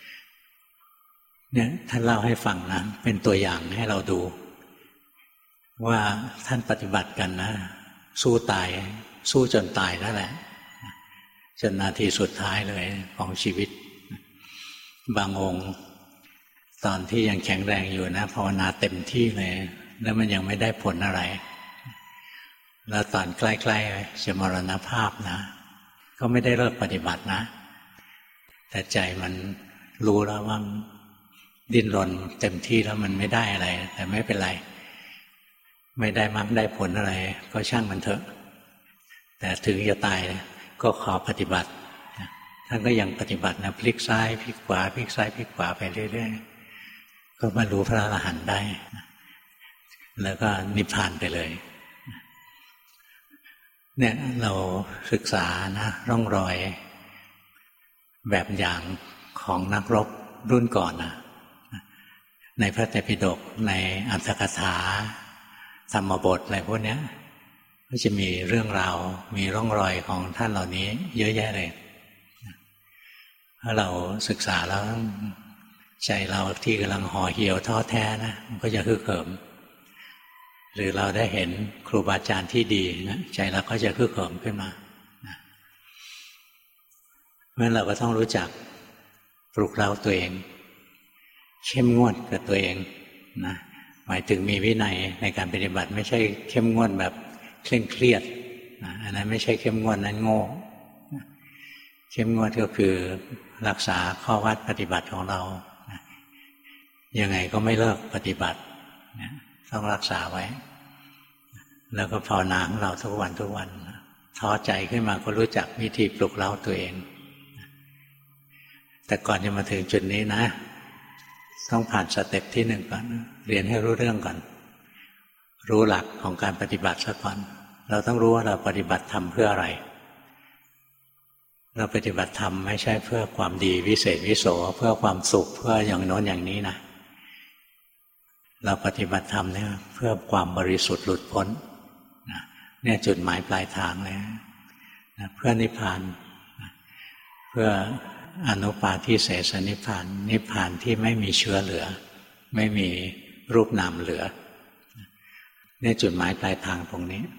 เนี่ยท่านเล่าให้ฟังนะเป็นตัวอย่างให้เราดูว่าท่านปฏิบัติกันนะสู้ตายสู้จนตายนั่นแหละจนนาทีสุดท้ายเลยของชีวิตบางองค์ตอนที่ยังแข็งแรงอยู่นะภาวนาเต็มที่เลยแล้วมันยังไม่ได้ผลอะไรแล้วตอนใกล้ๆจะมรณภาพนะก็ไม่ได้เลิกปฏิบัตินะแต่ใจมันรู้แล้วว่าดิ้นรนเต็มที่แล้วมันไม่ได้อะไรแต่ไม่เป็นไรไม่ได้มรรคได้ผลอะไรก็ช่างมันเถอะแต่ถึงจะตายก็ขอปฏิบัติท่านก็ยังปฏิบัตินะพลิกซ้ายพลิกขวาพลิกซ้ายพลิกขวาไปเรื่อยๆก็บรรลุพระอรหันต์ได้แล้วก็นิพพานไปเลยเนี่ยเราศึกษานะร่องรอยแบบอย่างของนักรบรุ่นก่อนนะในพระไตรปิฎกในอัตถกถาธรรมบทอะไรพวกนี้ก็จะมีเรื่องราวมีร่องรอยของท่านเหล่านี้เยอะแยะเลยถ้าเราศึกษาแล้วใจเราที่กำลังห่อเหี่ยวท้อแท้นะมันก็จะฮึกเหิมหรือเราได้เห็นครูบาอาจารย์ที่ดีนะใจเราก็จะฮึกเหิมขึ้นมาเพราะฉะนั้นเราก็ต้องรู้จักปลุกเราตัวเองเข้มงวดกับตัวเองนะหมายถึงมีวินัยในการปฏิบัติไม่ใช่เข้มงวดแบบเคร่งเครียดนะอันนั้นไม่ใช่เข้มงวดนั้นโง่เข้มงวดก็คือรักษาข้อวัดปฏิบัติของเรานะยังไงก็ไม่เลิกปฏิบัตินะต้องรักษาไว้แล้วก็ภาวนาของเราทุกวันทุกวันท้อใจขึ้นมาก็รู้จักวิธีปลุกเร้าตัวเองแต่ก่อนจะมาถึงจุดนี้นะต้องผ่านสเต็ปที่หนึ่งก่อนเรียนให้รู้เรื่องก่อนรู้หลักของการปฏิบัติซะก่อนเราต้องรู้ว่าเราปฏิบัติธรรมเพื่ออะไรเราปฏิบัติธรรมไม่ใช่เพื่อความดีวิเศษวิโสเพื่อความสุขเพื่ออย่างโน้นอย่างนี้นะเราปฏิบัติธรรมเนี่ยเพื่อความบริสุทธิ์หลุดพ้นนะเนี่ยจุดหมายปลายทางเลยนะเพื่อนิพพานนะเพื่ออนุปาทิเสสนิพพานนิพพานที่ไม่มีเชื้อเหลือไม่มีรูปนามเหลือเนี่ยจุดหมายปลายทางตรงนี้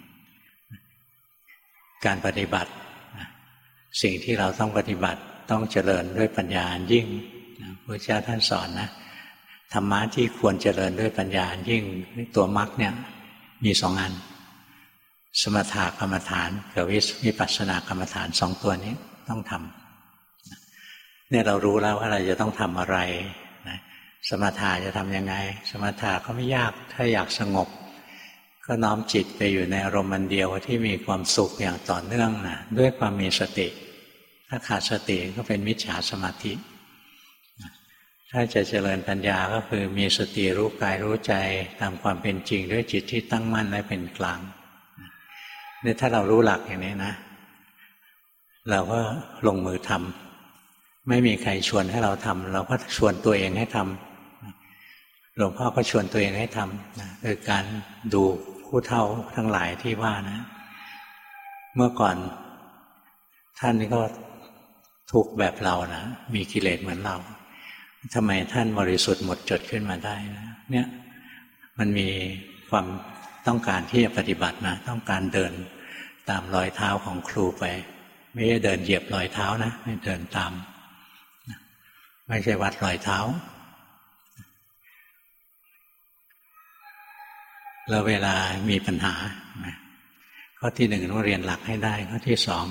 การปฏิบัติสิ่งที่เราต้องปฏิบัติต้องเจริญด้วยปัญญายิ่งพระเจ้าท่านสอนนะธรรมะที่ควรเจริญด้วยปัญญายิ่งตัวมรรคเนี่ยมีสองอันสมถกรรมฐานกับวิปัสสนากรรมฐานสองตัวนี้ต้องทำเนี่ยเรารู้แล้วว่าเราจะต้องทำอะไรนะสมถะจะทำยังไงสมถะก็ไม่ยากถ้าอยากสงบก็น้อมจิตไปอยู่ในอารมณ์อันเดียวที่มีความสุขอย่างต่อเนื่องนะด้วยความมีสติถ้าขาดสติก็เป็นมิจฉาสมาธิถ้าจะเจริญปัญญาก็คือมีสติรู้กายรู้ใจตามความเป็นจริงด้วยจิตที่ตั้งมั่นและเป็นกลางนี่ถ้าเรารู้หลักอย่างนี้นะเราก็ลงมือทำไม่มีใครชวนให้เราทำเราก็ชวนตัวเองให้ทำหลวงพ่อก็ชวนตัวเองให้ทำโดยการดูผู้เฒ่าทั้งหลายที่ว่านะเมื่อก่อนท่านนี่ก็ทุกข์แบบเรานะมีกิเลสเหมือนเราทำไมท่านบริสุทธิ์หมดจดขึ้นมาได้นะเนี่ยมันมีความต้องการที่จะปฏิบัตินะต้องการเดินตามรอยเท้าของครูไปไม่ใช่เดินเหยียบรอยเท้านะไม่เดินตามไม่ใช่วัดรอยเท้าแล้วเวลามีปัญหาข้อที่หนึ่งต้องเรียนหลักให้ได้ข้อที่สอง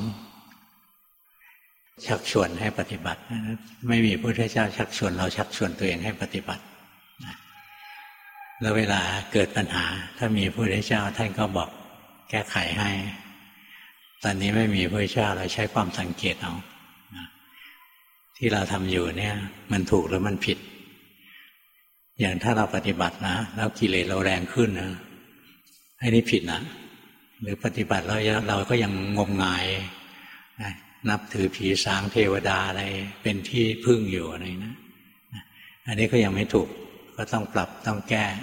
ชักชวนให้ปฏิบัติไม่มีพระพุทธเจ้าชักชวนเราชักชวนตัวเองให้ปฏิบัติแล้วเวลาเกิดปัญหาถ้ามีพระพุทธเจ้าท่านก็บอกแก้ไขให้ตอนนี้ไม่มีพระพุทธเจ้าเราใช้ความสังเกตเอาที่เราทำอยู่เนี่ยมันถูกหรือมันผิดอย่างถ้าเราปฏิบัตินะแล้วกิเลสเราแรงขึ้นนะไอ้นี่ผิดนะหรือปฏิบัติแล้วเราก็ยังงมงายนับถือผีสางเทวดาอะไรเป็นที่พึ่งอยู่อะไรนะอันนี้ก็ยังไม่ถูกก็ต้องปรับต้องแก้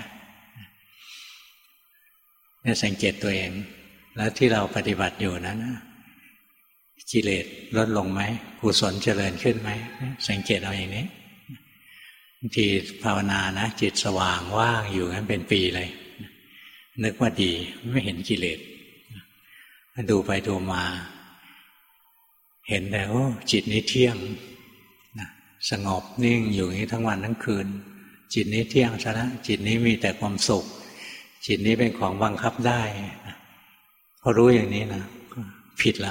เนี่ยสังเกตตัวเองแล้วที่เราปฏิบัติอยู่นั้นกิเลสลดลงไหมกุศลเจริญขึ้นไหมสังเกตเอาอย่างนี้บางทีภาวนานะจิตสว่างว่างอยู่งั้นเป็นปีเลยนึกว่าดีไม่เห็นกิเลสดูไปดูมาเห็นแล้วจิตนี้เที่ยงนะสงบนิ่งอยู่อย่างนี้ทั้งวันทั้งคืนจิตนี้เที่ยงซะแล้วจิตนี้มีแต่ความสุขจิตนี้เป็นของบังคับได้นะพอรู้อย่างนี้นะผิดแล้ว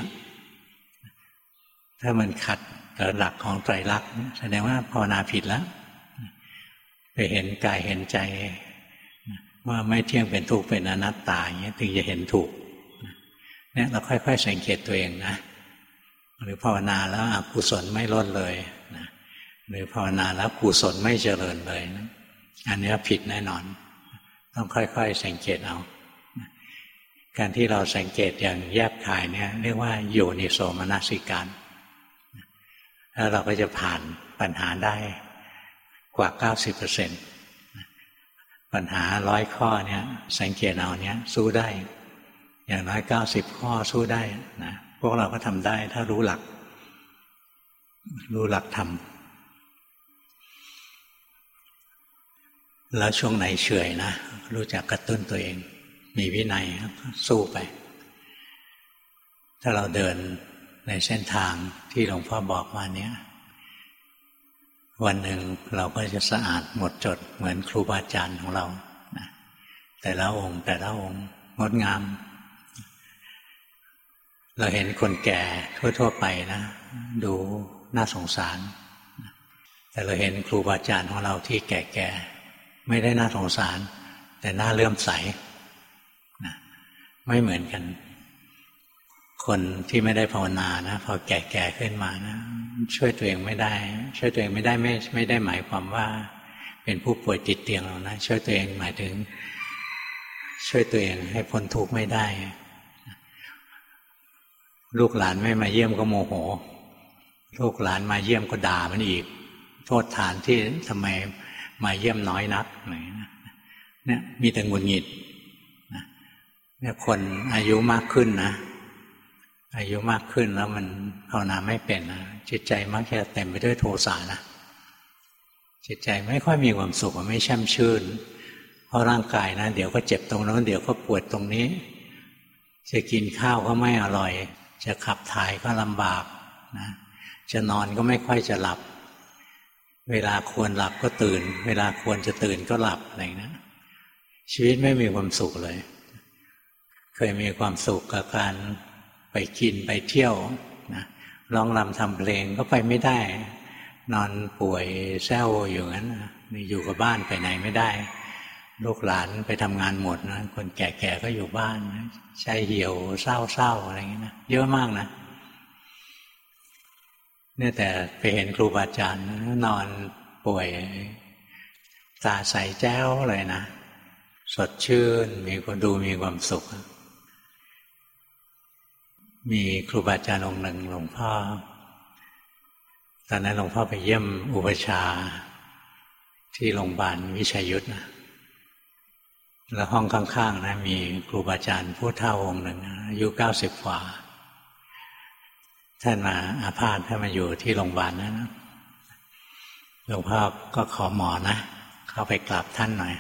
ถ้ามันขัดกับหลักของไตรลักษณ์แสดงว่าภาวนาผิดแล้วไปเห็นกายเห็นใจว่าไม่เที่ยงเป็นทุกข์เป็นอนัตตาอย่างนี้ถึงจะเห็นถูกเนี่ยเราค่อยๆสังเกตตัวเองนะหรือภาวนาแล้วอกุศลไม่ลดเลยนะหรือภาวนาแล้วกุศลไม่เจริญเลยนะอันนี้ผิดแน่นอนต้องค่อยๆสังเกตเอาการที่เราสังเกตอย่างแยบคายเนี่ยเรียกว่าโยนิโสมนสิการแล้วเราก็จะผ่านปัญหาได้กว่า เก้าสิบเปอร์เซ็นต์ ปัญหาร้อยข้อเนี่ยสังเกตเอาเนี่ยสู้ได้อย่างน้อยเก้าสิบข้อสู้ได้นะพวกเราก็ทำได้ถ้ารู้หลักรู้หลักธรรมแล้วช่วงไหนเฉื่อยนะรู้จักกระตุ้นตัวเองมีวินัยสู้ไปถ้าเราเดินในเส้นทางที่หลวงพ่อบอกมาเนี้ยวันหนึ่งเราก็จะสะอาดหมดจดเหมือนครูบาอาจารย์ของเรานะแต่ละองค์แต่ละองค์งดงามเราเห็นคนแก่ทั่วๆไปนะดูน่าสงสารแต่เราเห็นครูบาอาจารย์ของเราที่แก่ๆไม่ได้น่าสงสารแต่น่าเลื่อมใสนะไม่เหมือนกันคนที่ไม่ได้ภาวนานะพอแก่ๆขึ้นมานะช่วยตัวเองไม่ได้ช่วยตัวเองไม่ได้ไม่ไม่ได้หมายความว่าเป็นผู้ป่วยติดเตียงหรอกนะช่วยตัวเองหมายถึงช่วยตัวเองให้พ้นทุกข์ไม่ได้ลูกหลานไม่มาเยี่ยมก็โมโหลูกหลานมาเยี่ยมก็ด่ามันอีกโทษฐานที่ทำไมมาเยี่ยมน้อยนักเนี่ยมีแต่หงุดหงิดเนี่ยคนอายุมากขึ้นนะอายุมากขึ้นแล้วมันภาวนาไม่เป็นนะจิตใจมักจะเต็มไปด้วยโทสะนะจิตใจไม่ค่อยมีความสุขไม่แช่มชื่นเพราะร่างกายนะเดี๋ยวก็เจ็บตรงโน้นเดี๋ยวก็ปวดตรงนี้จะกินข้าวก็ไม่อร่อยจะขับถ่ายก็ลำบากนะจะนอนก็ไม่ค่อยจะหลับเวลาควรหลับก็ตื่นเวลาควรจะตื่นก็หลับอะไรนะชีวิตไม่มีความสุขเลยเคยมีความสุขกับการไปกินไปเที่ยวนะร้องรำทำเพลงก็ไปไม่ได้นอนป่วยแส้วอยู่งั้นอยู่กับบ้านไปไหนไม่ได้ลูกหลานไปทำงานหมดนะคนแก่ๆก็อยู่บ้านใช้เหี่ยวเศร้าๆอะไรอย่างนี้นะเยอะมากนะเนี่ยแต่ไปเห็นครูบาอาจารย์นอนป่วยตาใสแจ้วเลยนะสดชื่นมีคนดูมีความสุขมีครูบาอาจารย์องค์หนึ่งหลวงพ่อตอนนั้นหลวงพ่อไปเยี่ยมอุปชาที่โรงพยาบาลวิชัยยุทธนะแล้วห้องข้างๆนะมีครูบาอาจารย์ผู้เฒ่าองค์หนึ่งอายุเก้าสิบกว่าท่านมาอาพาธท่านมาอยู่ที่โรงพยาบาลนะหลวงพ่อก็ขอหมอนะเข้าไปกราบท่านหน่อย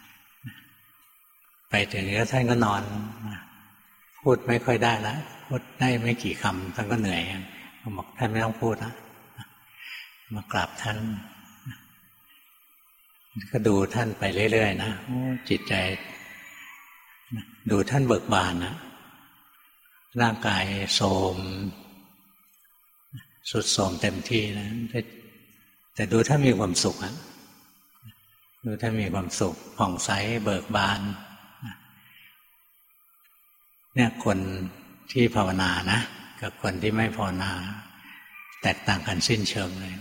ไปถึงแล้วท่านก็นอนพูดไม่ค่อยได้แล้วพูดได้ไม่กี่คำท่านก็เหนื่อยก็บอกท่านไม่ต้องพูดนะมากราบท่านก็ดูท่านไปเรื่อยๆนะจิตใจดูท่านเบิกบานนะร่างกายโทรมสุดโทรมเต็มที่นะแต่ดูท่านมีความสุขอะดูท่านมีความสุขผ่องใสเบิกบานเนี่ยคนที่ภาวนานะกับคนที่ไม่ภาวนาแตกต่างกันสิ้นเชิงเลย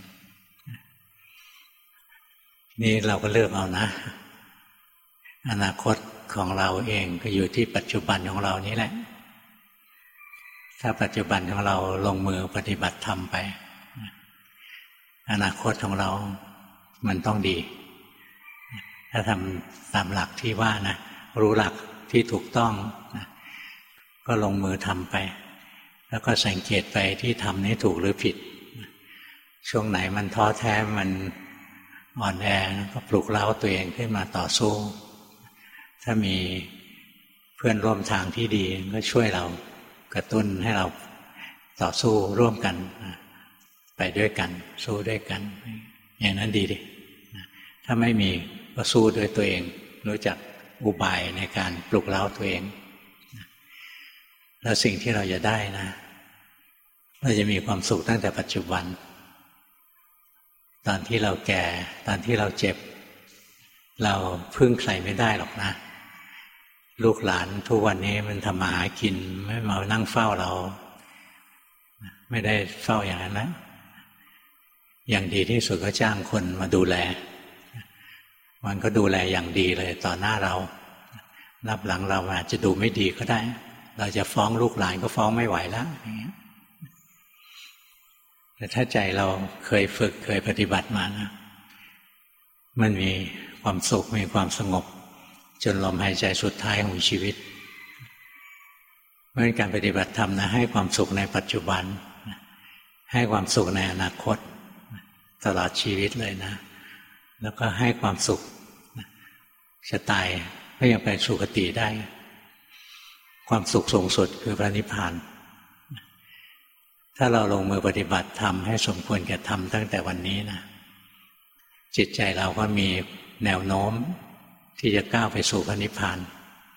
นี่เราก็เลือกเอานะอนาคตของเราเองก็อยู่ที่ปัจจุบันของเรานี้แหละถ้าปัจจุบันของเราลงมือปฏิบัติธรรมไปอนาคตของเรามันต้องดีถ้าทำตามหลักที่ว่านะรู้หลักที่ถูกต้องนะก็ลงมือทำไปแล้วก็สังเกตไปที่ทำนี้ถูกหรือผิดช่วงไหนมันท้อแท้มันอ่อนแอก็ปลุกเร้าตัวเองขึ้นมาต่อสู้ถ้ามีเพื่อนร่วมทางที่ดีก็ช่วยเรากระตุ้นให้เราต่อสู้ร่วมกันไปด้วยกันสู้ด้วยกันอย่างนั้นดีดิถ้าไม่มีก็สู้ด้วยตัวเองรู้จักอุบายในการปลุกเร้าตัวเองแล้วสิ่งที่เราจะได้นะเราจะมีความสุขตั้งแต่ปัจจุบันตอนที่เราแก่ตอนที่เราเจ็บเราพึ่งใครไม่ได้หรอกนะลูกหลานทุกวันนี้มันทำมาหากินไม่มานั่งเฝ้าเราไม่ได้เฝ้าอย่างนั้นนะอย่างดีที่สุดก็จ้างคนมาดูแลมันก็ดูแลอย่างดีเลยต่อหน้าเรารับหลังเราอาจจะดูไม่ดีก็ได้เราจะฟ้องลูกหลานก็ฟ้องไม่ไหวแล้วอย่างเงี้ยแต่ถ้าใจเราเคยฝึกเคยปฏิบัติมานะมันมีความสุขมีความสงบจนลมหายใจสุดท้ายของชีวิตเพราะการปฏิบัติธรรมนะให้ความสุขในปัจจุบันให้ความสุขในอนาคตตลอดชีวิตเลยนะแล้วก็ให้ความสุขจะตายก็ยังไปสุคติได้ความสุขสูงสุดคือพระนิพพานถ้าเราลงมือปฏิบัติธรรมให้สมควรแก่ธรรมตั้งแต่วันนี้นะจิตใจเราก็มีแนวโน้มที่จะก้าวไปสู่พระนิพพาน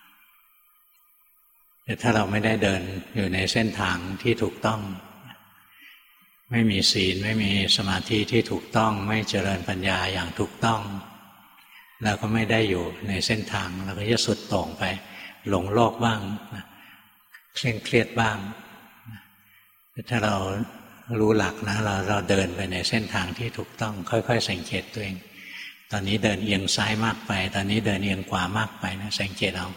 แต่ถ้าเราไม่ได้เดินอยู่ในเส้นทางที่ถูกต้องไม่มีศีลไม่มีสมาธิที่ถูกต้องไม่เจริญปัญญาอย่างถูกต้องเราก็ไม่ได้อยู่ในเส้นทางเราก็จะสุดโต่งไปหลงโลกบ้างเคร่งเครียดบ้างถ้าเรารู้หลักนะเราเราเดินไปในเส้นทางที่ถูกต้องค่อยๆสังเกตตัวเองตอนนี้เดินเอียงซ้ายมากไปตอนนี้เดินเอียงขวามากไปนะสังเกตเอา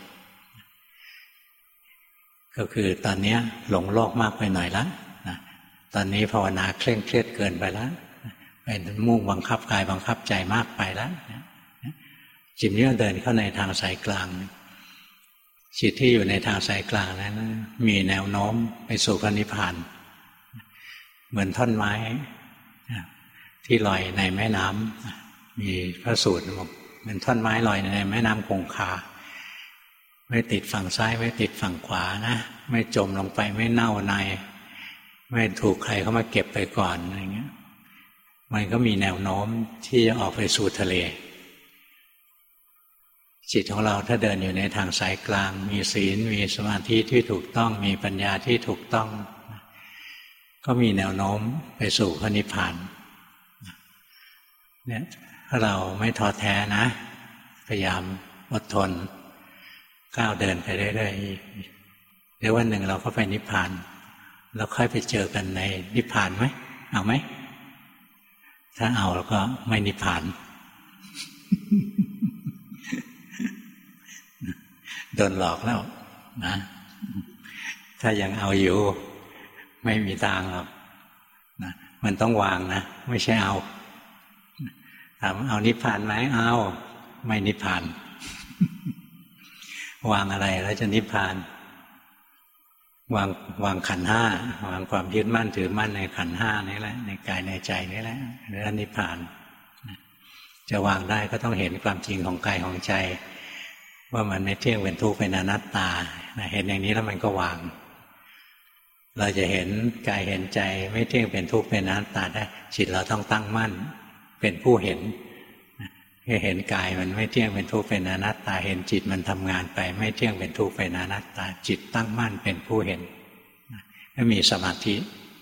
ก็คือตอนนี้หลงโลกมากไปหน่อยละนะตอนนี้ภาวนาเคร่งเครียดเกินไปแล้วเป็นมุ่งบังคับกายบังคับใจมากไปแล้วจิตนี้เดินเข้าในทางสายกลางจิตที่อยู่ในทางสายกลางนั้นมีแนวโน้มไปสู่พระนิพพานเหมือนท่อนไม้ที่ลอยในแม่น้ำมีพระสูตรบอกเหมือนท่อนไม้ลอยในแม่น้ำคงคาไม่ติดฝั่งซ้ายไม่ติดฝั่งขวานะไม่จมลงไปไม่เน่าในไม่ถูกใครเข้ามาเก็บไปก่อนอะไรเงี้ยมันก็มีแนวโน้มที่จะออกไปสู่ทะเลจิตของเราถ้าเดินอยู่ในทางสายกลางมีศีลมีสมาธิที่ถูกต้องมีปัญญาที่ถูกต้องก็มีแนวโน้มไปสู่พระนิพพานเนี่ยถ้าเราไม่ท้อแท้นะพยายามอดทนก้าวเดินไปเรื่อยๆเดี๋ยววันหนึ่งเราก็ไปนิพพานแล้วค่อยไปเจอกันในนิพพานไหมเอาไหมถ้าเอาแล้วก็ไม่นิพพานโดนหลอกแล้วนะถ้ายังเอาอยู่ไม่มีทางหรอกนะมันต้องวางนะไม่ใช่เอาถามเอานิพพานไหมเอาไม่นิพพานวางอะไรแล้วจะนิพพานวางวางขันธ์ห้าวางความยึดมั่นถือมั่นในขันธ์ห้านี่แหละในกายในใจนี่แหละแล้วนิพพานจะวางได้ก็ต้องเห็นความจริงของกายของใจว่ามันไม่เที่ยงเป็นทุกข์เป็นอนัตตาเห็นอย่างนี้แล้วมันก็วางเราจะเห็นกายเห็นใจไม่เที่ยงเป็นทุกข์เป็นอนัตตาได้จิตเราต้องตั้งมั่นเป็นผู้เห็นเห็นกายมันไม่เที่ยงเป็นทุกข์เป็นอนัตตาเห็นจิตมันทำงานไปไม่เที่ยงเป็นทุกข์เป็นอนัตตาจิตตั้งมั่นเป็นผู้เห็นไม่มีสมาธิ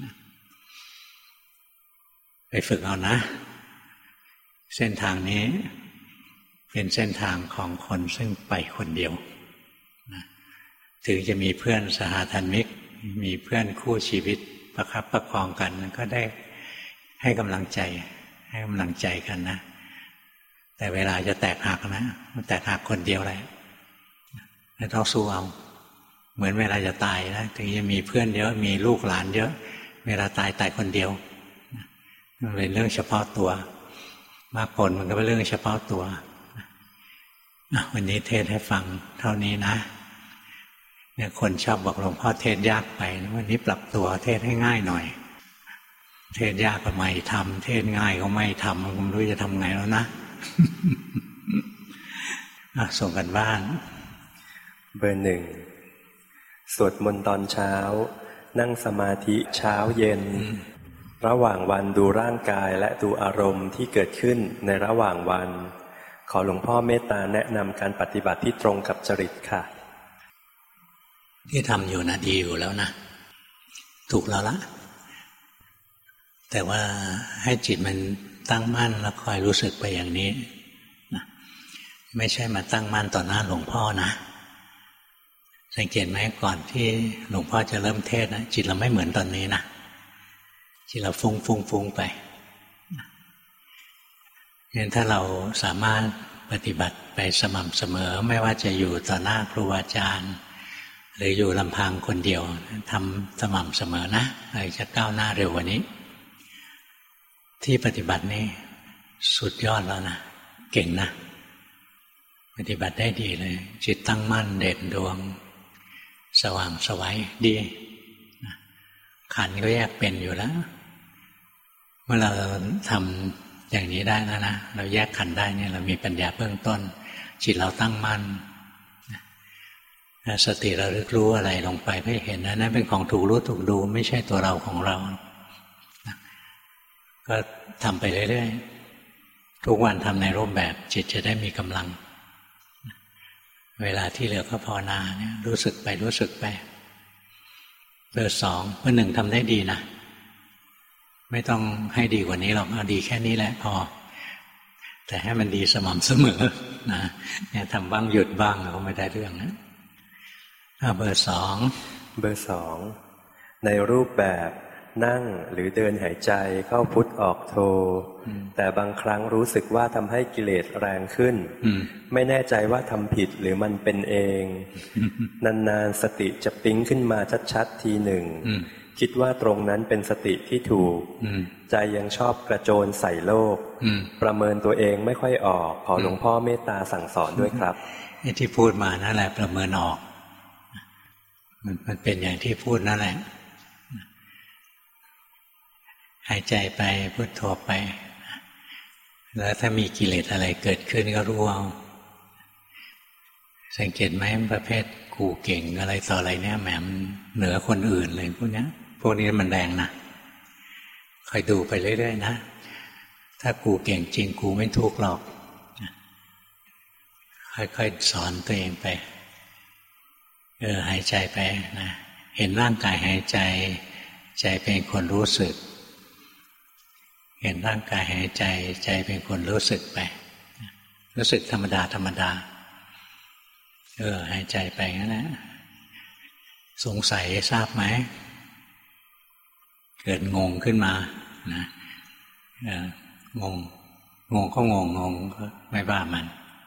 ไปฝึกเอานะเส้นทางนี้เป็นเส้นทางของคนซึ่งไปคนเดียวนะถึงจะมีเพื่อนสหธรรมิกมีเพื่อนคู่ชีวิตประคับประคองกันก็ได้ให้กำลังใจให้กำลังใจกันนะแต่เวลาจะแตกหักนะมันแตกหักคนเดียวเลยไม่ต้องสู้เอาเหมือนเวลาจะตายนะถึงจะมีเพื่อนเยอะมีลูกหลานเยอะเวลาตายตายคนเดียวมันเป็นเรื่องเฉพาะตัวมรรคผลมันก็เป็นเรื่องเฉพาะตัววันนี้เทศให้ฟังเท่านี้นะเนี่ยคนชอบบอกหลวงพ่อเทศยากไปวันนี้ปรับตัวเทศให้ง่ายหน่อยเทศยากก็ไม่ทำเทศง่ายก็ไม่ทำผมไม่รู้จะทำไงแล้วนะส่งกันบ้านเบอร์หนึ่งสวดมนต์ตอนเช้านั่งสมาธิเช้าเย็นระหว่างวันดูร่างกายและดูอารมณ์ที่เกิดขึ้นในระหว่างวันขอหลวงพ่อเมตตาแนะนำการปฏิบัติที่ตรงกับจริตค่ะที่ทำอยู่นะดีอยู่แล้วนะถูกแล้วละแต่ว่าให้จิตมันตั้งมั่นแล้วคอยรู้สึกไปอย่างนี้นะไม่ใช่มาตั้งมั่นต่อหน้าหลวงพ่อนะสังเกตไหมก่อนที่หลวงพ่อจะเริ่มเทศนะจิตเราไม่เหมือนตอนนี้นะจิตเราฟุ้งฟุ้งฟุ้งไปงั้นถ้าเราสามารถปฏิบัติไปสม่ำเสมอไม่ว่าจะอยู่ต่อหน้าครูอาจารย์หรืออยู่ลำพังคนเดียวทำสม่ำเสมอนะเราจะก้าวหน้าเร็วกว่านี้ที่ปฏิบัตินี่สุดยอดแล้วนะเก่งนะปฏิบัติได้ดีเลยจิตตั้งมั่นเด่นดวงสว่างไสวดีขันธ์ก็แยกเป็นอยู่แล้วเมื่อเราทำอย่างนี้ได้แล้วนะเราแยกขันธ์ได้เนี่ยเรามีปัญญาเบื้องต้นจิตเราตั้งมั่นสติระลึกรู้อะไรลงไปเพื่อเห็นนะนั่นเป็นของถูกรู้ถูกดูไม่ใช่ตัวเราของเราก็ทำไปเรื่อยๆทุกวันทำในรูปแบบจิตจะได้มีกำลังเวลาที่เหลือก็ภาวนาเนี่ยรู้สึกไปรู้สึกไปเบอร์สองเบอร์หนึ่งทำได้ดีนะไม่ต้องให้ดีกว่านี้หรอกเอาดีแค่นี้แหละพอแต่ให้มันดีสม่ำเสมอนะเนี่ยทำบ้างหยุดบ้างก็ไม่ได้เรื่องนะเบอร์สองเบอร์สองในรูปแบบนั่งหรือเดินหายใจเข้าพุทธออกโทแต่บางครั้งรู้สึกว่าทำให้กิเลสแรงขึ้นไม่แน่ใจว่าทำผิดหรือมันเป็นเองนานๆสติจะปิ๊งขึ้นมาชัดๆทีหนึ่งคิดว่าตรงนั้นเป็นสติที่ถูกใจยังชอบกระโจนใส่โลกประเมินตัวเองไม่ค่อยออกขอหลวงพ่อเมตตาสั่งสอนด้วยครับที่พูดมานั่นแหละประเมินออกมันมันเป็นอย่างที่พูดนั่นแหละหายใจไปพุทโธไปแล้วถ้ามีกิเลสอะไรเกิดขึ้นก็รู้เอาสังเกตไหมประเภทกูเก่งอะไรต่ออะไรเนี่ยแหมมันเหนือคนอื่นเลยพวกนี้พวกนี้มันแรงนะคอยดูไปเรื่อยๆนะถ้ากูเก่งจริงกูไม่ทุกข์หรอกค่อยๆสอนตัวเองไปเออหายใจไปนะเห็นร่างกายหายใจใจเป็นคนรู้สึกเห็นร่างกายหายใจใจเป็นคนรู้สึกไปรู้สึกธรรมดาธรรมดาเออหายใจไปงั้นนะสงสัยทราบไหมเกิดงงขึ้นมานะเอองงงงก็งงงงก็ไม่ว่ามัน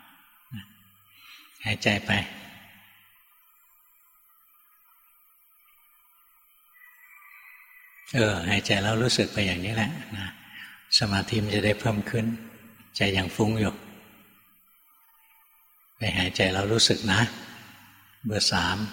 หายใจไปเออหายใจแล้วรู้สึกไปอย่างนี้แหละนะสมาธิมันจะได้เพิ่มขึ้นใจยังฟุ้งอยู่ไปหายใจแล้วรู้สึกนะเบอร์สาม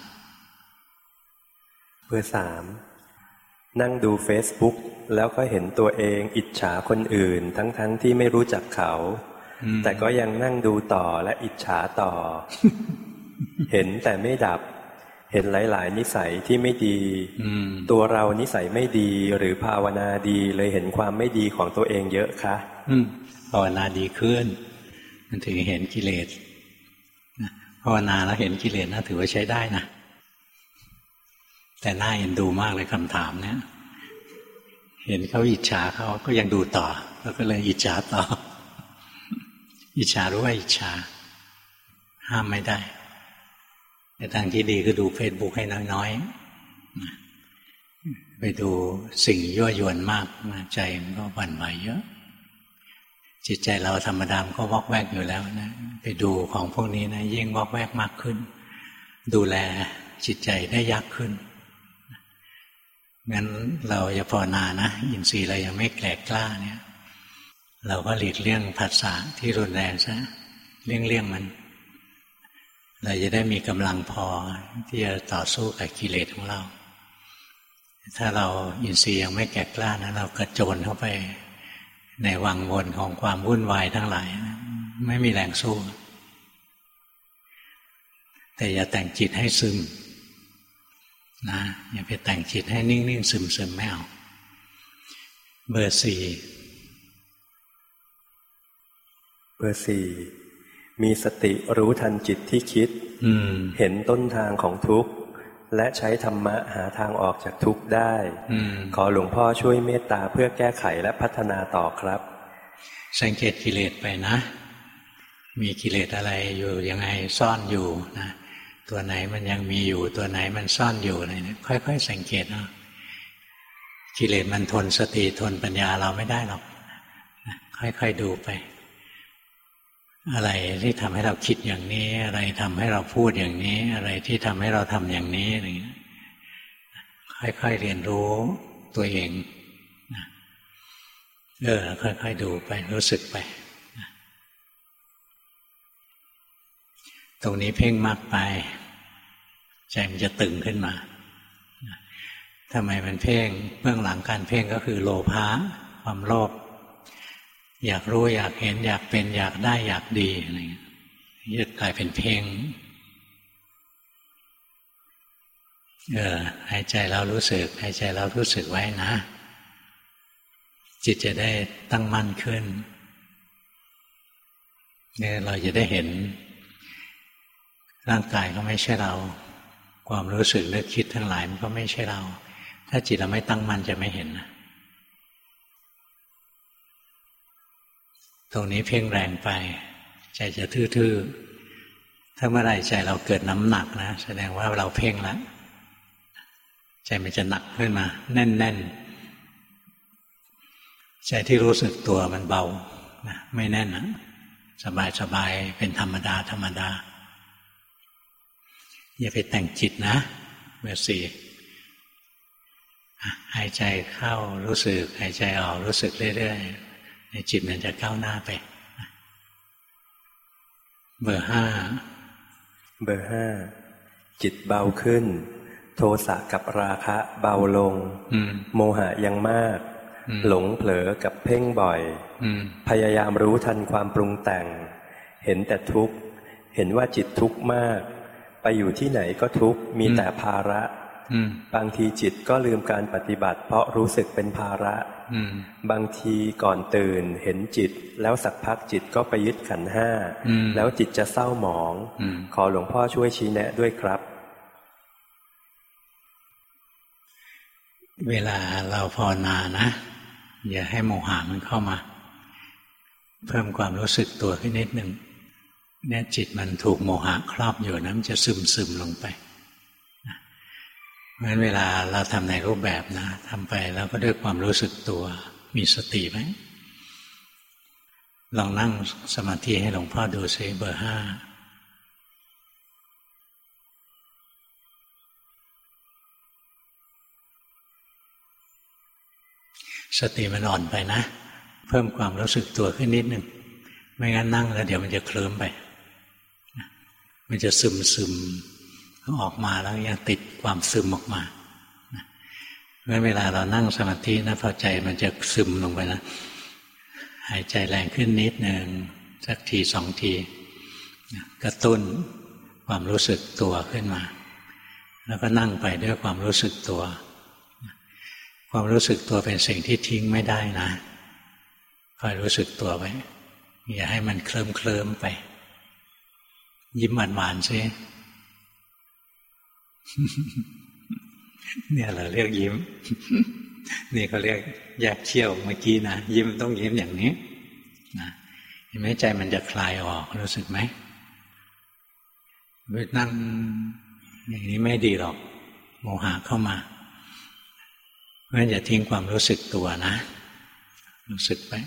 เบอร์สามนั่งดู Facebook แล้วก็เห็นตัวเองอิจฉาคนอื่นทั้งๆ ท, ที่ไม่รู้จักเขาแต่ก็ยังนั่งดูต่อและอิจฉาต่อ เห็นแต่ไม่ดับเห็นหลายๆนิสัยที่ไม่ดีตัวเรานิสัยไม่ดีหรือภาวนาดีเลยเห็นความไม่ดีของตัวเองเยอะคะภาวนาดีขึ้นมันถึงเห็นกิเลสภาวนาแล้วเห็นกิเลสนะถือว่าใช้ได้นะแต่น่าเอ็นดูมากเลยคำถามเนี่ยเห็นเขาอิจฉาเขาก็ยังดูต่อแล้วก็เลยอิจฉาต่ออิจฉารู้ว่าอิจฉาห้ามไม่ได้แต่ทางที่ดีก็ดูเฟซบุ๊กให้น้อยๆไปดูสิ่งยั่วยวนมากใจมันก็หวั่นไหวเยอะจิตใจเราธรรมดามันก็วอกแวกอยู่แล้วนะไปดูของพวกนี้นะยิ่งวอกแวกมากขึ้นดูแลจิตใจได้ยากขึ้นงั้นเราอย่าภาวนานะอินทรีย์เรายังไม่แก่กล้าเนี่ยเราก็หลีกเลี่ยงผัสสะที่รุนแรงซะเลี่ยงเลี่ยงมันเราจะได้มีกำลังพอที่จะต่อสู้กับกิเลสของเราถ้าเราอินทรีย์ยังไม่แก่กล้านะเรากระโจนเข้าไปในวังวนของความวุ่นวายทั้งหลายไม่มีแรงสู้แต่อย่าแต่งจิตให้ซึมนะอย่าไปแต่งจิตให้นิ่งๆซึมๆไม่เอาเบอร์สี่เบอร์สี่มีสติรู้ทันจิตที่คิดเห็นต้นทางของทุกข์และใช้ธรรมะหาทางออกจากทุกข์ได้ขอหลวงพ่อช่วยเมตตาเพื่อแก้ไขและพัฒนาต่อครับสังเกตกิเลสไปนะมีกิเลสอะไรอยู่ยังไงซ่อนอยู่นะตัวไหนมันยังมีอยู่ตัวไหนมันซ่อนอยู่อะไรเนี่ยค่อยๆสังเกตเอากิเลสมันทนสติทนปัญญาเราไม่ได้หรอกค่อยๆดูไปอะไรที่ทำให้เราคิดอย่างนี้อะไรทำให้เราพูดอย่างนี้อะไรที่ทำให้เราทำอย่างนี้อะไรเงี้ยค่อยๆเรียนรู้ตัวเองนะเออค่อยๆดูไปรู้สึกไปนะตรงนี้เพ่งมากไปใจมันจะตึงขึ้นมานะทำไมมันเพ่งเบื้องหลังการเพ่งก็คือโลภะความโลภอยากรู้อยากเห็นอยากเป็นอยากได้อยากดีอะไรเงี้ยจะกลายเป็นเพ่งเออหายใจแล้วรู้สึกหายใจแล้วรู้สึกไว้นะจิตจะได้ตั้งมั่นขึ้นเนี่ยเราจะได้เห็นร่างกายก็ไม่ใช่เราความรู้สึกนึกคิดทั้งหลายมันก็ไม่ใช่เราถ้าจิตเราไม่ตั้งมั่นจะไม่เห็นนะตรงนี้เพ่งแรงไปใจจะทื่อๆถ้าเมื่อไรใจเราเกิดน้ำหนักนะแสดงว่าเราเพ่งแล้วใจมันจะหนักขึ้นมาแน่นๆใจที่รู้สึกตัวมันเบานะไม่แน่นนะสบายๆเป็นธรรมดาธรรมดาอย่าไปแต่งจิตนะเบอร์สี่หายใจเข้ารู้สึกหายใจออกรู้สึกเรื่อยๆในจิตมันจะก้าวหน้าไปเบอร์ห้าเบอร์ห้าจิตเบาขึ้นโทสะกับราคะเบาลงโมหะยังมากหลงเผลอกับเพ่งบ่อยพยายามรู้ทันความปรุงแต่งเห็นแต่ทุกข์เห็นว่าจิตทุกข์มากไปอยู่ที่ไหนก็ทุกข์มีแต่ภาระบางทีจิตก็ลืมการปฏิบัติเพราะรู้สึกเป็นภาระบางทีก่อนตื่นเห็นจิตแล้วสักพักจิตก็ไปยึดขันธ์ห้าแล้วจิตจะเศร้าหมองขอหลวงพ่อช่วยชี้แนะด้วยครับเวลาเราภาวนานะอย่าให้โมหะมันเข้ามาเพิ่มความรู้สึกตัวขึ้นนิดหนึ่งเนี่ยจิตมันถูกโมหะครอบอยู่นะมันจะซึมซึมลงไปเพราะฉะนั้นเวลาเราทำในรูปแบบนะทำไปแล้วก็ด้วยความรู้สึกตัวมีสติไหมลองนั่งสมาธิให้หลวงพ่อดูซิเบอร์ห้าสติมันอ่อนไปนะเพิ่มความรู้สึกตัวขึ้นนิดหนึ่งไม่งั้นนั่งแล้วเดี๋ยวมันจะเคลิ้มไปมันจะซึมซึมออกมาแล้วยังติดความซึมออกมาเพราะฉะนั้นเวลาเรานั่งสมาธินะพอใจมันจะซึมลงไปนะหายใจแรงขึ้นนิดหนึ่งสักทีสองทีกระตุ้นความรู้สึกตัวขึ้นมาแล้วก็นั่งไปด้วยความรู้สึกตัวความรู้สึกตัวเป็นสิ่งที่ทิ้งไม่ได้นะคอยรู้สึกตัวไว้อย่าให้มันเคลิ้มเคลิ้มไปยิ้มหวานๆซิเนี่ยเราเรียกยิ้มนี่เขาเรียกแยกเขี้ยวเมื่อกี้นะยิ้มต้องยิ้มอย่างนี้นะเห็นไหมใจมันจะคลายออกรู้สึกไหมไปนั่งอย่างนี้ไม่ดีหรอกโมหะเข้ามาเพราะฉะนั้นอย่าทิ้งความรู้สึกตัวนะรู้สึกไป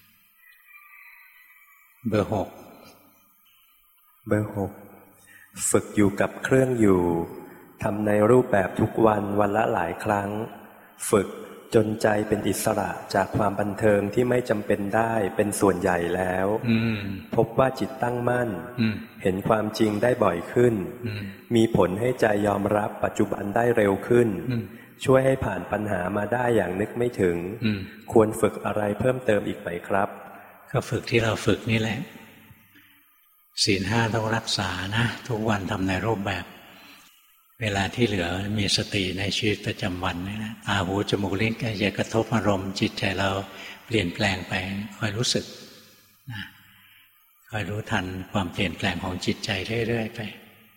เบอร์หกเบอร์หกฝึกอยู่กับเครื่องอยู่ทำในรูปแบบทุกวันวันละหลายครั้งฝึกจนใจเป็นอิสระจากความบันเทิงที่ไม่จำเป็นได้เป็นส่วนใหญ่แล้วพบว่าจิตตั้งมั่นเห็นความจริงได้บ่อยขึ้นมีผลให้ใจยอมรับปัจจุบันได้เร็วขึ้นช่วยให้ผ่านปัญหามาได้อย่างนึกไม่ถึงควรฝึกอะไรเพิ่มเติมอีกไหมครับก็ฝึกที่เราฝึกนี่แหละศีลห้าต้องรักษานะทุกวันทำในรูปแบบเวลาที่เหลือมีสติในชีวิตประจำวันนี่นะตาหูจมูกลิ้นกายใจกระทบอารมณ์จิตใจเราเปลี่ยนแปลงไปคอยรู้สึกนะคอยรู้ทันความเปลี่ยนแปลงของจิตใจเรื่อยๆไป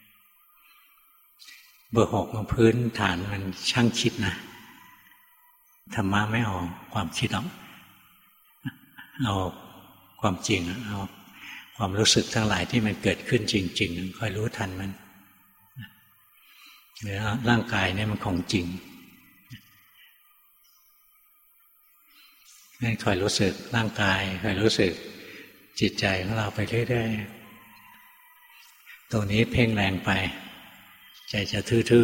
เบอร์หกพื้นฐานมันช่างคิดนะธรรมะไม่เอาความคิดหรอกเอาความจริงเอาความรู้สึกทั้งหลายที่มันเกิดขึ้นจริงๆคอยรู้ทันมันหรือร่างกายเนี่ยมันของจริงนั่นคอยรู้สึกร่างกายคอยรู้สึกจิตใจของเราไปเรื่อยๆตรงนี้เพ่งแรงไปใจจะทื่อ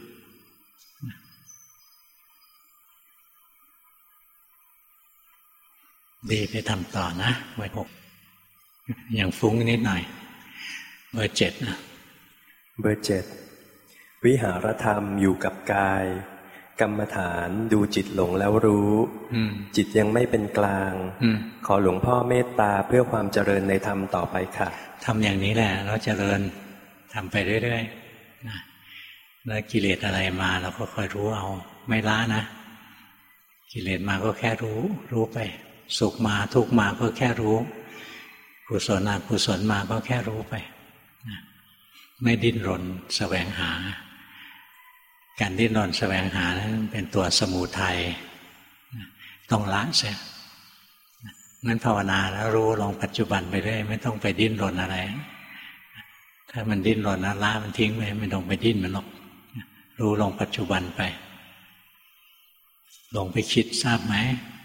ๆดีไปทำต่อนะเบอร์หกอย่างฟุ้งนิดหน่อยเบอร์เจ็ดนะเบอร์เจ็ดวิหารธรรมอยู่กับกายกรรมฐานดูจิตหลงแล้วรู้จิตยังไม่เป็นกลางขอหลวงพ่อเมตตาเพื่อความเจริญในธรรมต่อไปค่ะทำอย่างนี้แหละเราเจริญทำไปเรื่อยๆนะแล้วกิเลสอะไรมาเราก็คอยรู้เอาไม่ละนะกิเลสมาก็แค่รู้รู้ไปสุขมาทุกข์มาก็แค่รู้กุศลอกุศลมาก็แค่รู้ไปนะไม่ดิ้นรนแสวงหาการดิ้นรนแสวงหานั้นเป็นตัวสมุทัยต้องละเสียงั้นภาวนาแล้วรู้ลงปัจจุบันไปเรื่อยไม่ต้องไปดิ้นรนอะไรถ้ามันดิ้นรนนะละมันทิ้งไปไม่ต้องไปดิ้นมันหรอกรู้ลงปัจจุบันไปลงไปคิดทราบไหม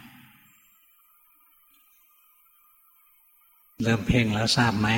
เริ่มเพ่งแล้วทราบไหม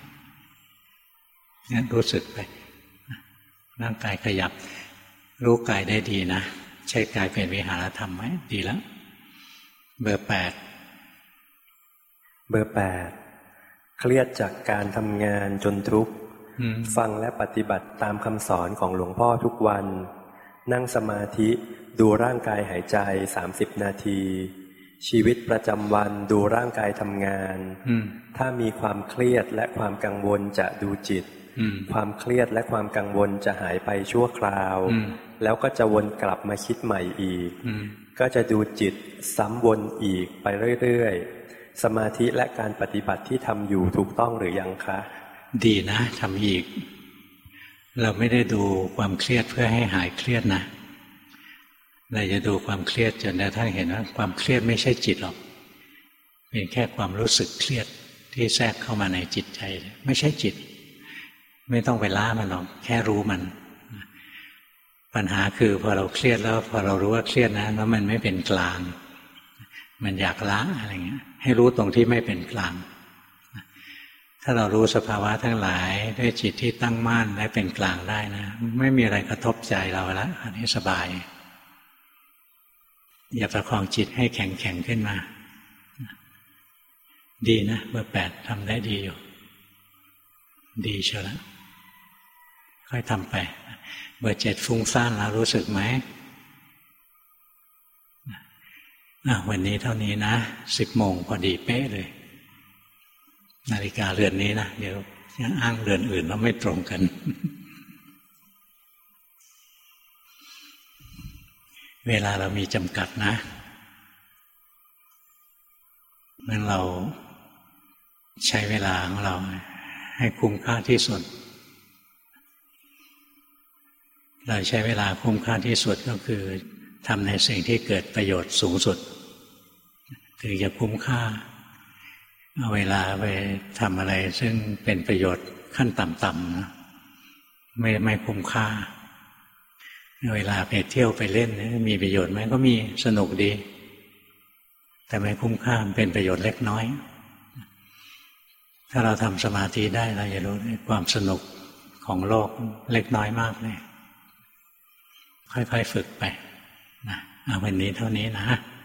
เนี่ยรู้สึกไปร่างกายขยับรู้กายได้ดีนะใช่กายเป็นวิหารธรรมไหมดีแล้วเบอร์แปดเบอร์แปดเครียดจากการทำงานจนทุกข์ฟังและปฏิบัติตามคำสอนของหลวงพ่อทุกวันนั่งสมาธิดูร่างกายหายใจสามสิบนาทีชีวิตประจำวันดูร่างกายทำงานถ้ามีความเครียดและความกังวลจะดูจิตความเครียดและความกังวลจะหายไปชั่วคราวแล้วก็จะวนกลับมาคิดใหม่อีกก็จะดูจิตซ้ำวนอีกไปเรื่อยๆสมาธิและการปฏิบัติที่ทำอยู่ถูกต้องหรือยังคะดีนะทำอีกเราไม่ได้ดูความเครียดเพื่อให้หายเครียดนะเราจะดูความเครียดจนกระทั่งเห็นว่าความเครียดไม่ใช่จิตหรอกเป็นแค่ความรู้สึกเครียดที่แทรกเข้ามาในจิตใจไม่ใช่จิตไม่ต้องไปล้ามันหรอกแค่รู้มันปัญหาคือพอเราเครียดแล้วพอเรารู้ว่าเครียดนะแล้วมันไม่เป็นกลางมันอยากละอะไรเงี้ยให้รู้ตรงที่ไม่เป็นกลางถ้าเรารู้สภาวะทั้งหลายด้วยจิตที่ตั้งมั่นและเป็นกลางได้นะไม่มีอะไรกระทบใจเราแล้วอันนี้สบายอย่าประคองจิตให้แข็งแข็งขึ้นมาดีนะเบอร์แปดทำได้ดีอยู่ดีเชียวแล้วค่อยทำไปเบอร์เจ็ดฟุ้งซ่านแล้วรู้สึกไหมวันนี้เท่านี้นะสิบโมงพอดีเป๊ะเลยนาฬิกาเรือนนี้นะเดี๋ยวยังอ้างเรือนอื่นแล้วไม่ตรงกันเวลาเรามีจำกัดนะงั้นเราใช้เวลาของเราให้คุ้มค่าที่สุดเราใช้เวลาคุ้มค่าที่สุดก็คือทำในสิ่งที่เกิดประโยชน์สูงสุดถึงจะคุ้มค่าเอาเวลาไปทำอะไรซึ่งเป็นประโยชน์ขั้นต่ำๆนะไม่ไม่คุ้มค่าเวลาไปเที่ยวไปเล่นมีประโยชน์ไหมก็มีสนุกดีแต่ไม่คุ้มค่าเป็นประโยชน์เล็กน้อยถ้าเราทำสมาธิได้เราจะรู้ความสนุกของโลกเล็กน้อยมากเลยค่อยๆฝึกไปนะเอาวันนี้เท่านี้นะ